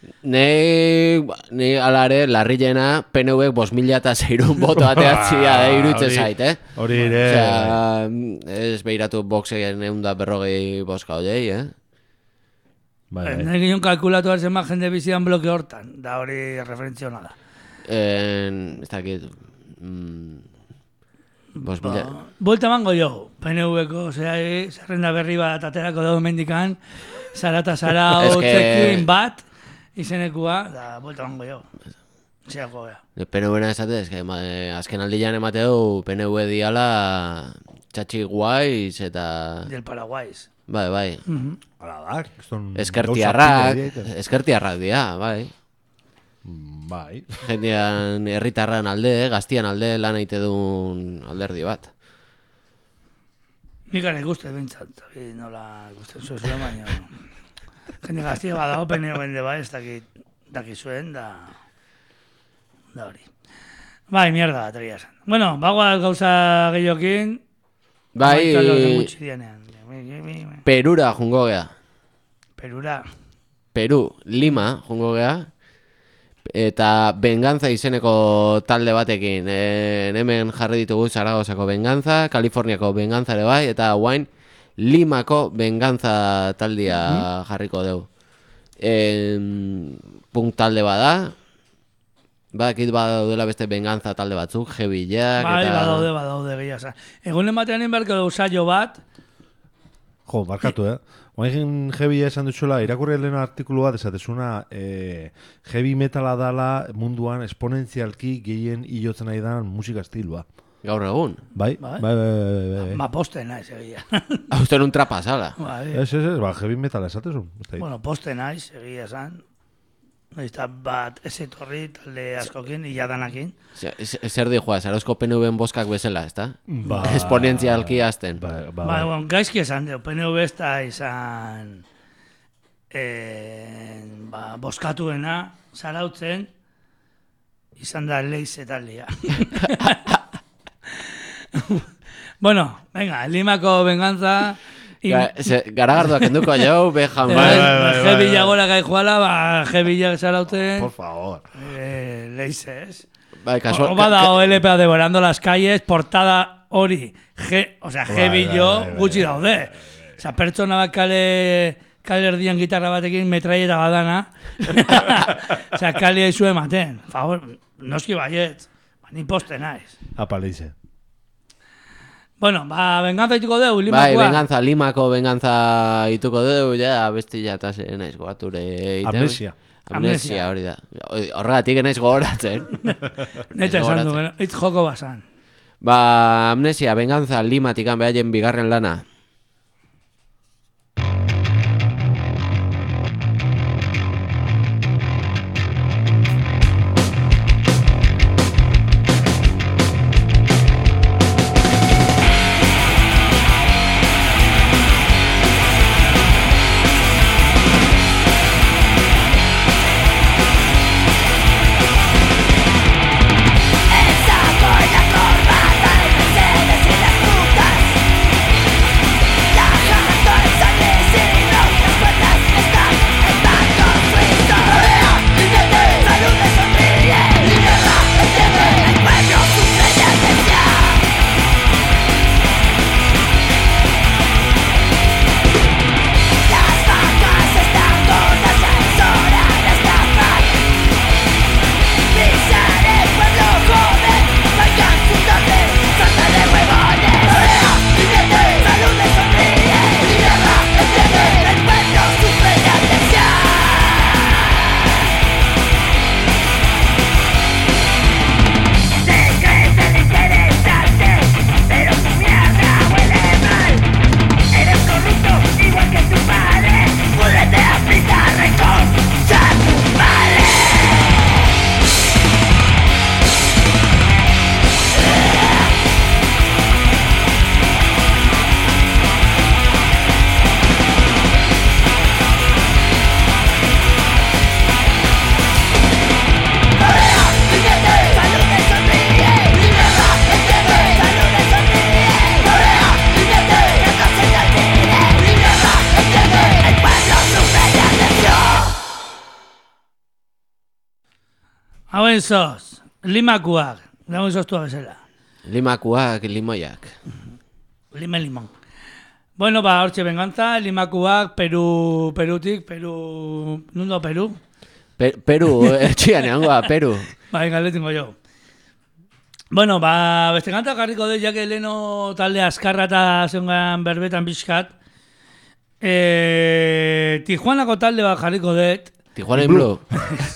Ni alare, larrilena, PNV 5.006 boto ateatzia irutze zait, Hori ere... Osea, ez behiratu boxen 140 boska horiei, Nahi ginen kalkulatu hartzen ma jende bizidan bloke hortan, da hori referentzio nada. Ez dakit... Volta mango jo, PNV-ko, zerrenda berri bat aterako dago mendikan, Zarata Zarao txekin bat, izenekua, da volta mango jo. Zeako bea. PNV-na esate, azken aldian emateu PNV diala txatxi guaiz eta... Del Paraguaiz. Bai. Hala da, eskertiarrak dira, bai. Bai. Jendean herritarran alde, gaztian alde lan aite duen alderdi bat. Nik gane guzti bintzat, nola guzti zuzula baina. Jende gaztia badago peneo bende bai, ez dakizuen, da hori. Bai, mierda, ateria esan. Bueno, bagoa gauza gehiokin. Bai, Perura jungo gea. Peru, Lima jungo gea. Eta Venganza izeneko talde batekin. Hemen jarri ditugu Zaragozako Venganza, Kaliforniako Venganza ere bai, eta guain Limako Venganza taldia jarriko dugu. Punk talde bada. Badakit badaudela beste Venganza talde batzuk, Jebillak. Bai, badaude gehiago. Egunen batean inberko dugu saio bat. Jo, barkatu, Oain heavy esan dutxola, irakurri lehen artikulu bat esatezuna, heavy metala dala munduan esponentzialki gehien hilotzen nahi dan musika estilua. Gaur egun? Bai. Ma poste naiz egia. Hausten un trapa sala. Ez, heavy metala esatezun. Bueno, poste naiz egia esan. Eta bat ez etorri talde askokin, iladanakin. Zer di joa, Zarautzko PNV-en boskak bezala, ez da? Esponentzialki azten. Gaizki esan deo, PNV ez da izan boskatuena, Zarautzen, izan da leize taldea. Bueno, venga, Limako Venganza... Garagardoak enduko jau, bejan Jebilla gora gai joala, Jebilla Zarauten. Por favor. Leizes. Oba da OLPA devorando las calles, portada hori. Jebillo gutxi daude. Osa, pertsona bat kale erdian gitarra batekin metraieta badana. Osa, kale aizu ematen. Favor, noski baiet. Ni poste naiz. Apa, leize. Bueno, Venganza ituko deu, Limakoa. Venganza, Limako Venganza ituko deu, ja, besti ja, eta naiz goature iten. Amnesia hori da. Horregatik naiz gogoratzen. Neta esan du, hitz joko basan. Ba, Amnesia, Venganza, Limatikan behaien bigarren lana. Hauen zoz, limakuak, dagoen zoztua bezala. Limakuak, limoiak. Limon. Bueno, ba, hortxe Venganza, limakuak, Perutik, nundo Peru? Peru, etxian eangoa, Peru. Bai, galdetingo jo. Bueno, ba, beste kanta jarriko dut, jake leno talde askarra eta zengan berbetan bizkat. Tijuanako talde bat jarriko dut. Tijuana in Blue.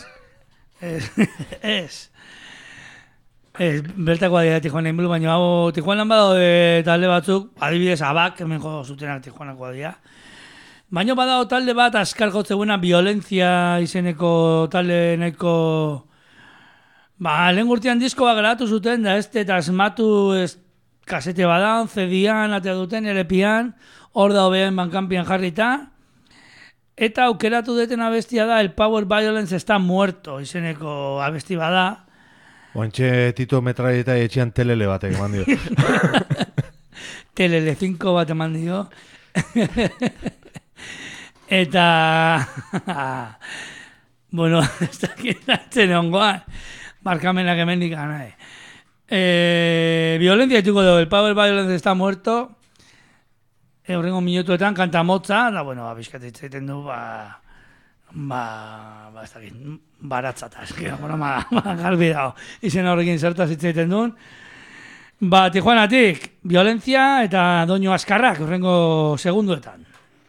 Ez, bertako adira Tijuana in Blue, baina hau Tijuanan badaude talde batzuk, adibidez Abak, hemen jo zutenak Tijuanako adira. Baina badao talde bat askar jotzeguena Violencia izeneko talde neko... Ba, lehen urtean diskoa grabatu zuten, da eta asmatu kasete badan, CD-an, atea duten, LP-an, hor da hobeen bankanpian jarrita. Eta aukeratu duten abestia da, El Power Violence está muerto, izeneko abesti bada. Oantxe Tito Metralleta etxean telele batek eman dio. Telele 5 bat eman dio. Eta... bueno, ez dakit atzen ongoan. Markamenak hemendik gana. Violencia dituko dugu, El Power Violence está muerto. Horrengo minutuetan kanta motza, da, bueno, bizkat itzaiten du, ez dakit, baratzata, garbi dago, izen horrekin zertaz itzaiten duen. Ba, Tijuanatik, Violencia eta Doinu Askarrak, horrengo segunduetan.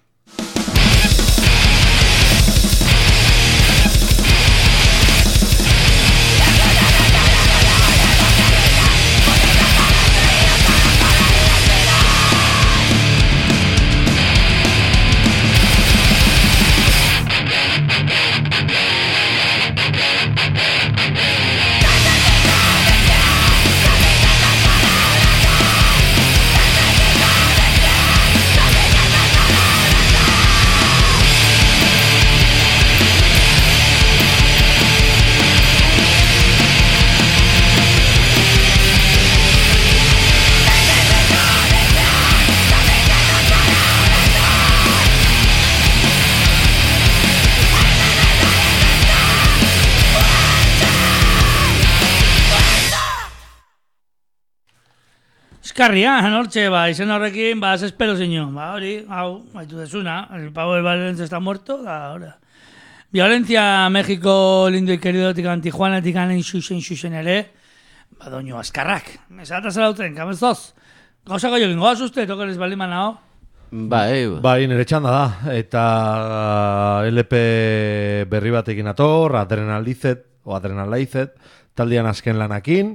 Eskarrian, hortxe, izen horrekin, espero zinu. Hori, hau, baitu desuna, El Power Violence está muerto, da, ahora. Violencia, México, lindo y querido, tikan Tijuana, tikan xuxen ere, Doinu Askarrak. Mesata zela duten, kamezoz. Gauzako jokin, goaz uste, tokeres baliman hau. Bai, nire txanda da. Eta LP berri batekin ator, Adrenalized, taldean azken lanakin,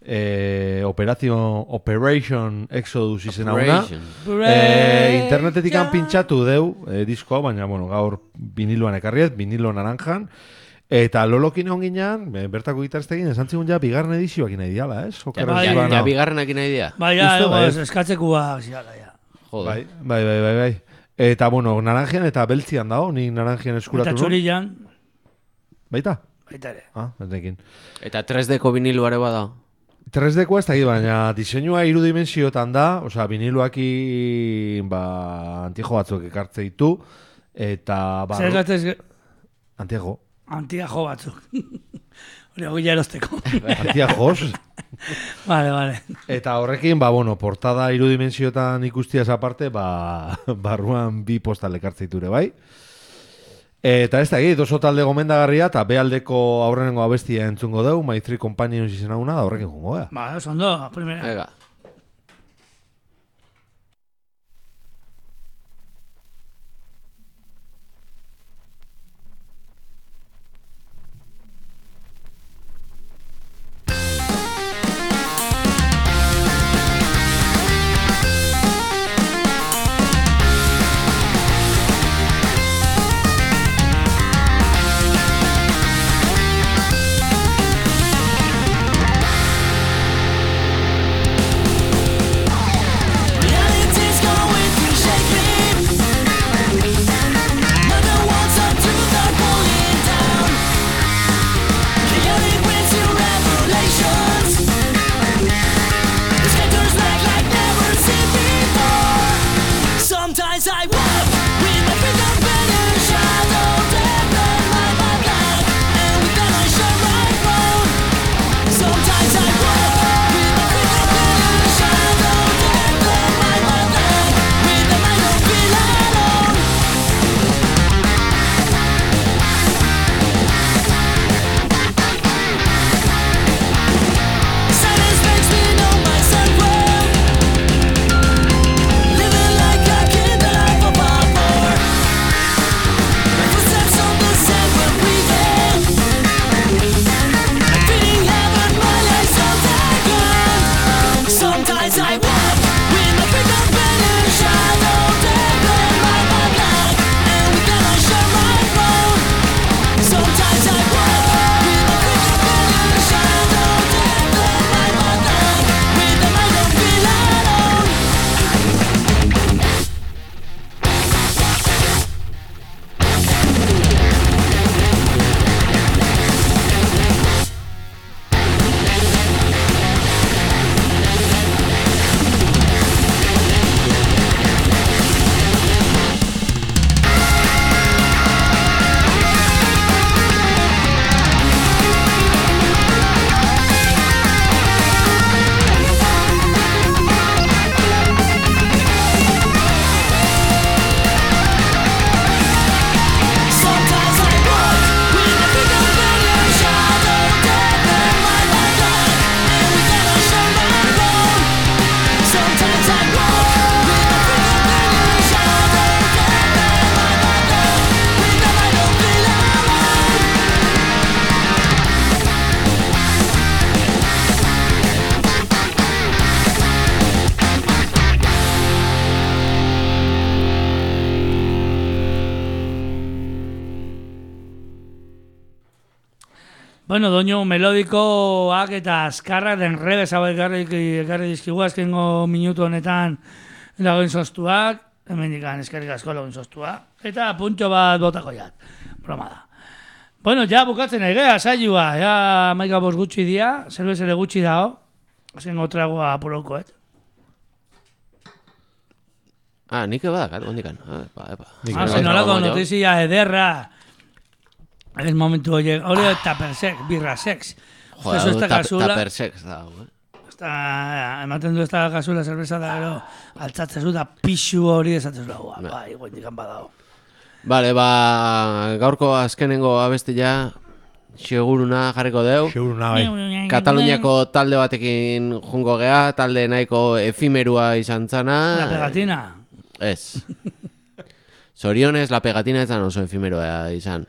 Operation Exodus izena una. Internetetik pintxatu deu diskoa, baina bueno, gaur viniloan ekarriet, vinilo naranjan. Eta lolokin egon ginean, bertako gitarrestekin, esan zigun ja bigarren edizioak nahi diala, ez? Ja bigarrenak nahi dia. Bai, eskatzekuak ziala, ja. Bai. Eta, bueno, naranjian eta beltzian dago, nik naranjian eskuratu. Eta txurillan. Baita? Baita ere. Bentekin. Eta 3Dko viniluare bada? 3Dkoa ez da, baina diseinua 3 dimensiotan da, osea, viniluaki antijo batzuk ekartze ditu, eta... Zer gatez... Antiajo batzuk. Hori hau erosteko. Antiajos. Vale. Eta horrekin, portada 3 dimensiotan ikustiaz aparte, barruan 2 postal ekartze diture, bai? Eta ez da, oso talde gomendagarria, eta bealdeko aurrenengo abestia entzungo deu, My Three Companions izena una, da horrekin jungo, Ba, oso ondo, primera. Ega. Bueno, doinu melodikoak eta azkarrak den rebes hau ekarri dizkigu azkengo minutu honetan lagoin soztuak, hemen dikan eskerrik asko lagoin soztua, eta puntxo bat botako jat, broma da. Bueno, ja bukatzen egea, saioa, ja maika bost gutxi dia, zerbezere gutxi dao, azkengo tragoa apurokoet. Nik badak, ondikan. Zenolako notizia ederra, el momentu hori eta persek, birra sex. Joder, eta persek da, ematen du ez da kasula zerbeza da gero altzatzen da pixu hori esatzen da, bai, goindikan badao. Vale, gaurko azkenengo abestia seguruna jarriko deu. Seguruna, bai. Kataluniako talde batekin jungo gea, talde nahiko efimerua izan zana. La pegatina. Ez. Zorionez, la pegatina ezan oso efemeroa izan.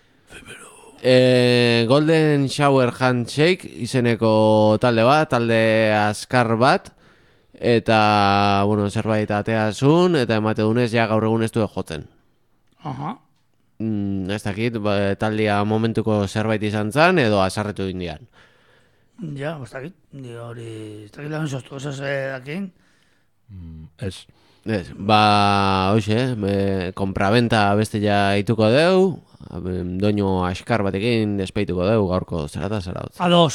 Golden Shower Handshake izeneko talde bat, talde azkar bat, eta, bueno, zerbait ateazun, eta emate dunez, ja gaur egun ez du jotzen. Aha. Ez dakit, taldea momentuko zerbait izan zan, edo azarretu indian. Ja, ez dakit, hori, ez dakit lan soztu, ez dakin. Ez. Ez, hoxe, kompraventa beste ja ituko deu, doinu askar batekin despeituko deu gaurko zarata zarautz. Ados.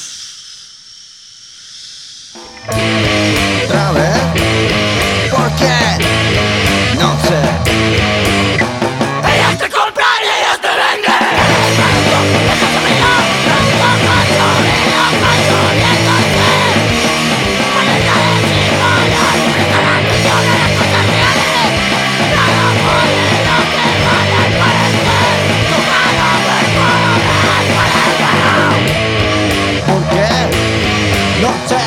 Otra vez, ¿por qué? No sé. Ellos te compran y ellos te venden. ¿Por qué? No sé.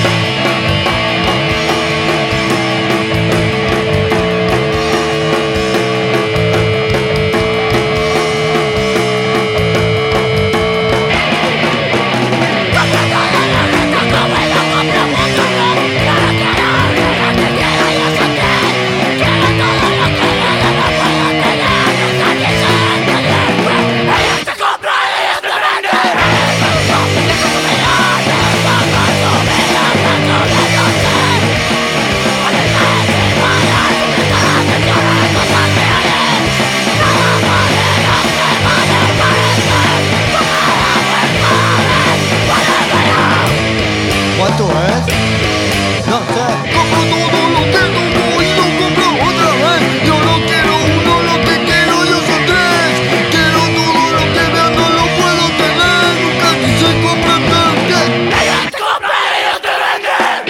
¿Cuánto es? No sé. Compro todo lo que tomo y lo compro otra vez. Yo no quiero uno, lo que quiero yo son tres. Quiero todo lo que veo, no lo puedo tener. Nunca quise comprender que ellos te compran y ellos te venden.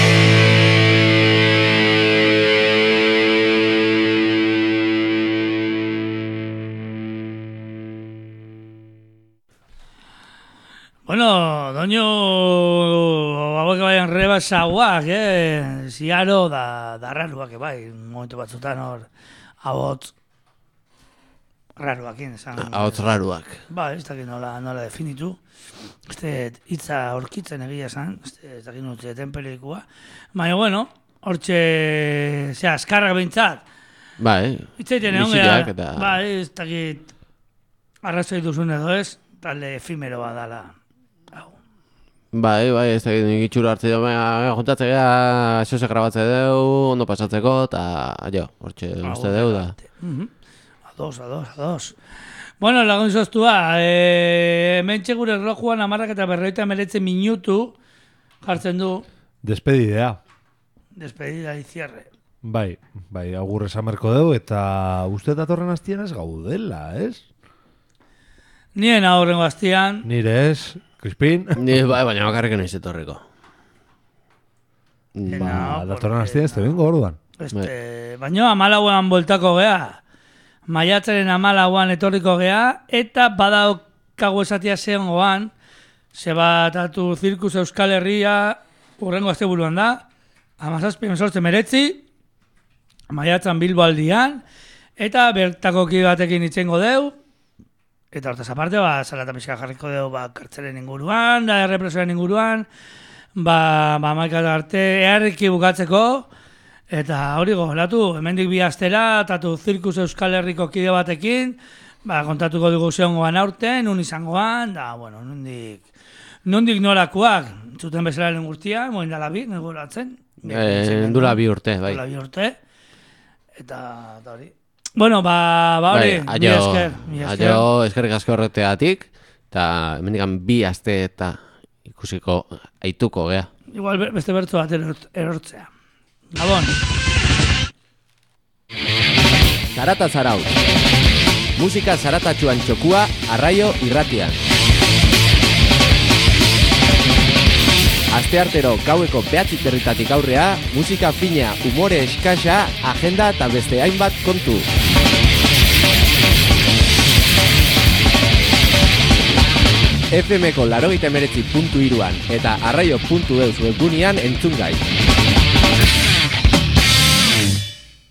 Bueno, doño hauek baian rebasauak, ziaro da raruak, bai, momentu batzutan hor, ahots raruakin, esan. Ahots raruak. Ba, ez dakit nola definitu. Hitza aurkitzen egia esan, ez dakit nutzeten pelikua. Baina, bueno, hortxe, azkarrak behintzat. Bai, Itzaiten egon biziak gara, eta... bai, ez dakit arrazoi duzun edo ez, talde efimero badala. Bai, ez dakit nik itxuro hartze dugu, juntatze gara, xose grabatze dugu, ondo pasatzeko, eta jo, hortxe uste dugu da. Ados. Bueno, lagun zoztua, mentxe gure erlojuan 11:49 minutu jartzen du. Despedidea. Despedida y cierre. Bai, agur esamerko dugu, eta uste datorren hastien ez gaudela, ez? Nien aurrengo hastian. Nire ez, Crispin. Ni, bai, baina bakarrik naiz etorriko. Datorren hastien ez te bengo orduan. Baina 14an boltako gea. Maiatzaren 14an etorriko gea, eta badaukagu esatia zeongoan, zebatatu Zirkus Euskal Herria urrengo asteburuan da, 17-19 maiatzan Bilbo aldian, eta bertako ki batekin itzengo deu, eta hortaz aparte, salata pixka jarriko deu, kartzelen inguruan, da errepresoaren inguruan, maikata arte eharriki bukatzeko, eta hori gogoratu, hemendik bi astera, tatu Zirkus Euskal Herriko kide batekin, kontatuko dugu zeongoan aurten, nun izangoan, da, bueno, nondik norakoak, zuten bezalaren guztia, moin dala bi, negoratzen. Dula bi urte, bai. Dula bi urte, eta hori. Bueno, hori, mi esker. Aio, eskerrik asko horreteatik, eta hemendikan bi aste eta ikusiko aituko gea. Igual beste bertso bat erortzea. Gabon. Zarata Zarautz. Musika zaratatxuan txokua Arraio irratian. Asteartero gaueko 9:00 aurrea, musika fina, umore eskasa, agenda eta beste hainbat kontu. FMko 89.3an eta arraio.eus webgunean entzun gai.